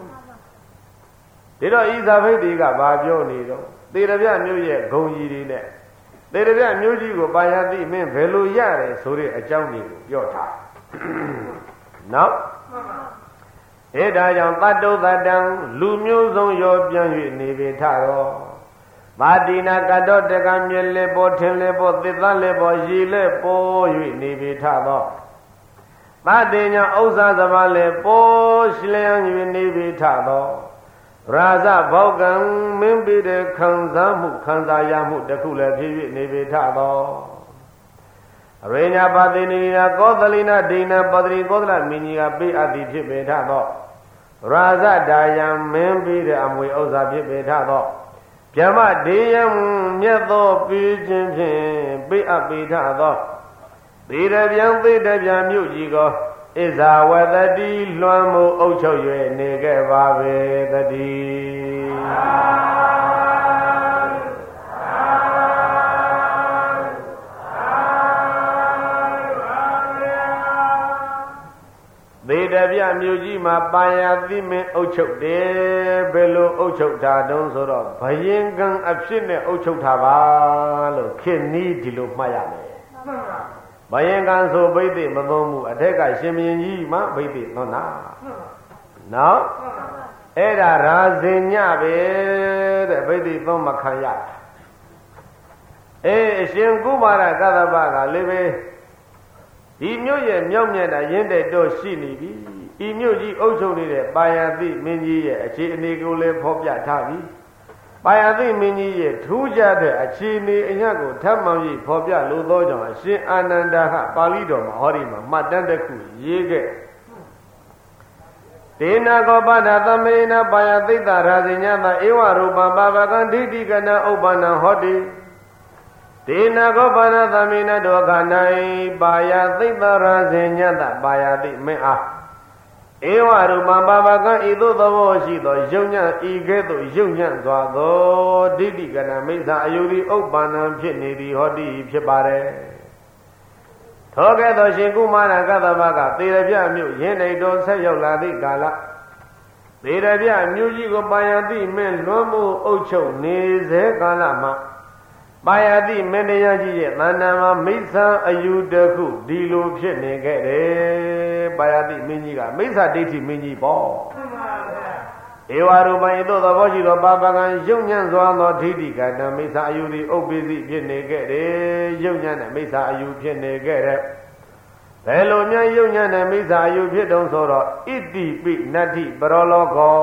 ဒီတော့ဤသာဖိတ်ဒီကဘာပြောနေတော့သေရပြမြို့ရဲ့ဂုံကြီးတွေနဲ့သေရပြမြို့ကြီးကိုပါရတိမင်းဘယ်လိုရတယ်ဆိုတဲ့အကြောင်းတွေကိုပြောထားနောက်အဲဒါကြောင့်တတ္တုသတ္တံလူမျိုးစုံရောပြန်၍နေပေထရောမာတိနာကတောတကံမြက်လေပေါ်ထင်းလေပေါ်သစ်သားလေပေါ်ရေလေပေါ်၍နေပေထသောသတေညာဥစ္စာစပါလေပေါ်ရှလျံ၍နေပေထသောရာဇဘောကံမင်းပြီးတဲ့ခံစားမှုခံစားရမှုတစ်ခုလည်းဖြစ်ဖြစ်နေပေထသောအရိညာပါတိနိယကောသလိနာဒိဏပတ္တိကောသလမင်းကြီးကပေးအပ်သည်ဖြစ်ပေထသောရာဇဒါယံမင်းပြီးတဲ့အမွေဥစ္စာဖြစ်ပေထသောဗျမဒေယံမြတ်သောပြီးခြင်းဖြင့်ပေးအပ်ပေထသောသေရဗျံသေတဗျံမြို့ကြီးကိုဣဇာဝတတိလွှမ်းမိုးအုပ်ချုပ်၍နေခဲ့ပါပေတည်းသေတဗျမြို့ကြီးမှာပါရတိမင်းအုပ်ချုပ်တယ်ဘယ်လိုအုပ်ချုပ်တာတုံးဆိုတော့ဘယင်ကံအဖြစ်နဲ့အုပ်ချုပ်တာပါလို့ခေနီးဒီလိုမှတ်ရမယ်ဘယင်ကံဆိုဘိသိမသုံးမှုအထက်ကရှင်မင်းကြီးမှဘိသိသွန်းတာနော်အဲ့ဒါရာဇင်ညပဲတဲ့ဘိသိသွန်းမခံရအေးအရှင်ကုမာရကသဗ္ဗကလည်းပဲဒီမြို့ရဲ့မြောက်မြတ်တာရင်းတဲ့တော့ရှိနေပြီဤမြို့ကြီးအုပ်ချုပ်နေတဲ့ပါယတိမင်းကြီးရဲ့အခြေအနေကိုလည်းဖော်ပြထားပြီပါယတိမင်းကြီးရဲ့ထူးခြားတဲ့အခြေအနေအညကိုထပ်မှန်ပြီးဖော်ပြလိုသောကြောင့်အရှင်အာနန္ဒာကပါဠိတော်မှာဟောဒီမှာမှတ်တမ်းတစ်ခုရေးခဲ့ဒေနာကောပဒသမေနပါယသိတ္တရာဇိညတဧဝရူပပါပကံဒိဋ္ဌိကနာဥပ္ပန္နဟောတိဒေနာကောပဒသမေနတောခဏိပါယသိတ္တရာဇိညတပါယတိမင်းအားဧဝရူပပါပကံဤသို့သဘောရှိသောယုံညံ့ဤကဲ့သို့ယုံညံ့စွာသောဒိဋ္ဌိကနာမိစ္ဆာအယုဒိဥပ္ပန္နဖြစ်နေသည်ဟောတိဖြစ်ပါတယ်ထိုကဲ့သို့ရှင်ကုမာရကသဗ္ဗကသေရပြမြို့ရင်းနေတော်ဆက်ရောက်လာသည့်ကာလသေရပြမြို့ကြီးကိုပါယတိမင်းလွန်မှုအုပ်ချုပ်နေစေကာလမှာပါယတိမင်းတရားကြီးရဲ့တဏ္ဍာမှာမိစ္ဆာအယူတခုဒီလိုဖြစ်နေခဲ့တယ်ပါယတိမင်းကြီးကမိစ္ဆာဒိဋ္ဌိမင်းကြီးပေါ့ဧဝရူပံဤသို့သဘောရှိသောပါပကံယုံညံ့စွာသောဒိဋ္ဌိကတံမိစ္ဆာအယူသည်ဥပ္ပိစီဖြစ်နေခဲ့တယ်ယုံညံ့တဲ့မိစ္ဆာအယူဖြစ်နေခဲ့တယ်ဘယ်လိုများယုံညံ့တဲ့မိစ္ဆာအယူဖြစ်တုံးဆိုတော့ဣတိပိနတ္တိပရောလောကော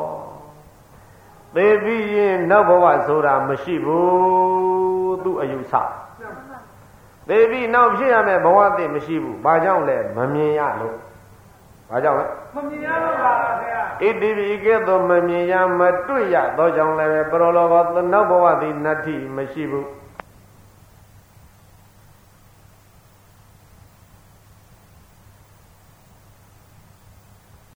သေပြီးရင်နောက်ဘဝဆိုတာမရှိဘူးသူ့အယူဆသေပြီးနောက်ဖြစ်ရမယ်ဘဝသိမရှိဘူးဘာကြောင့်လဲမမြင်ရလို့ဘာကြောင့်လဲမမြင်ရလို့ပါဗျာဣတိပိကဲ့သို့မမြင်ရမတွေ့ရသောကြောင့်လည်းပရောလောကောနောက်ဘဝသည်နတ္တိမရှိဘူး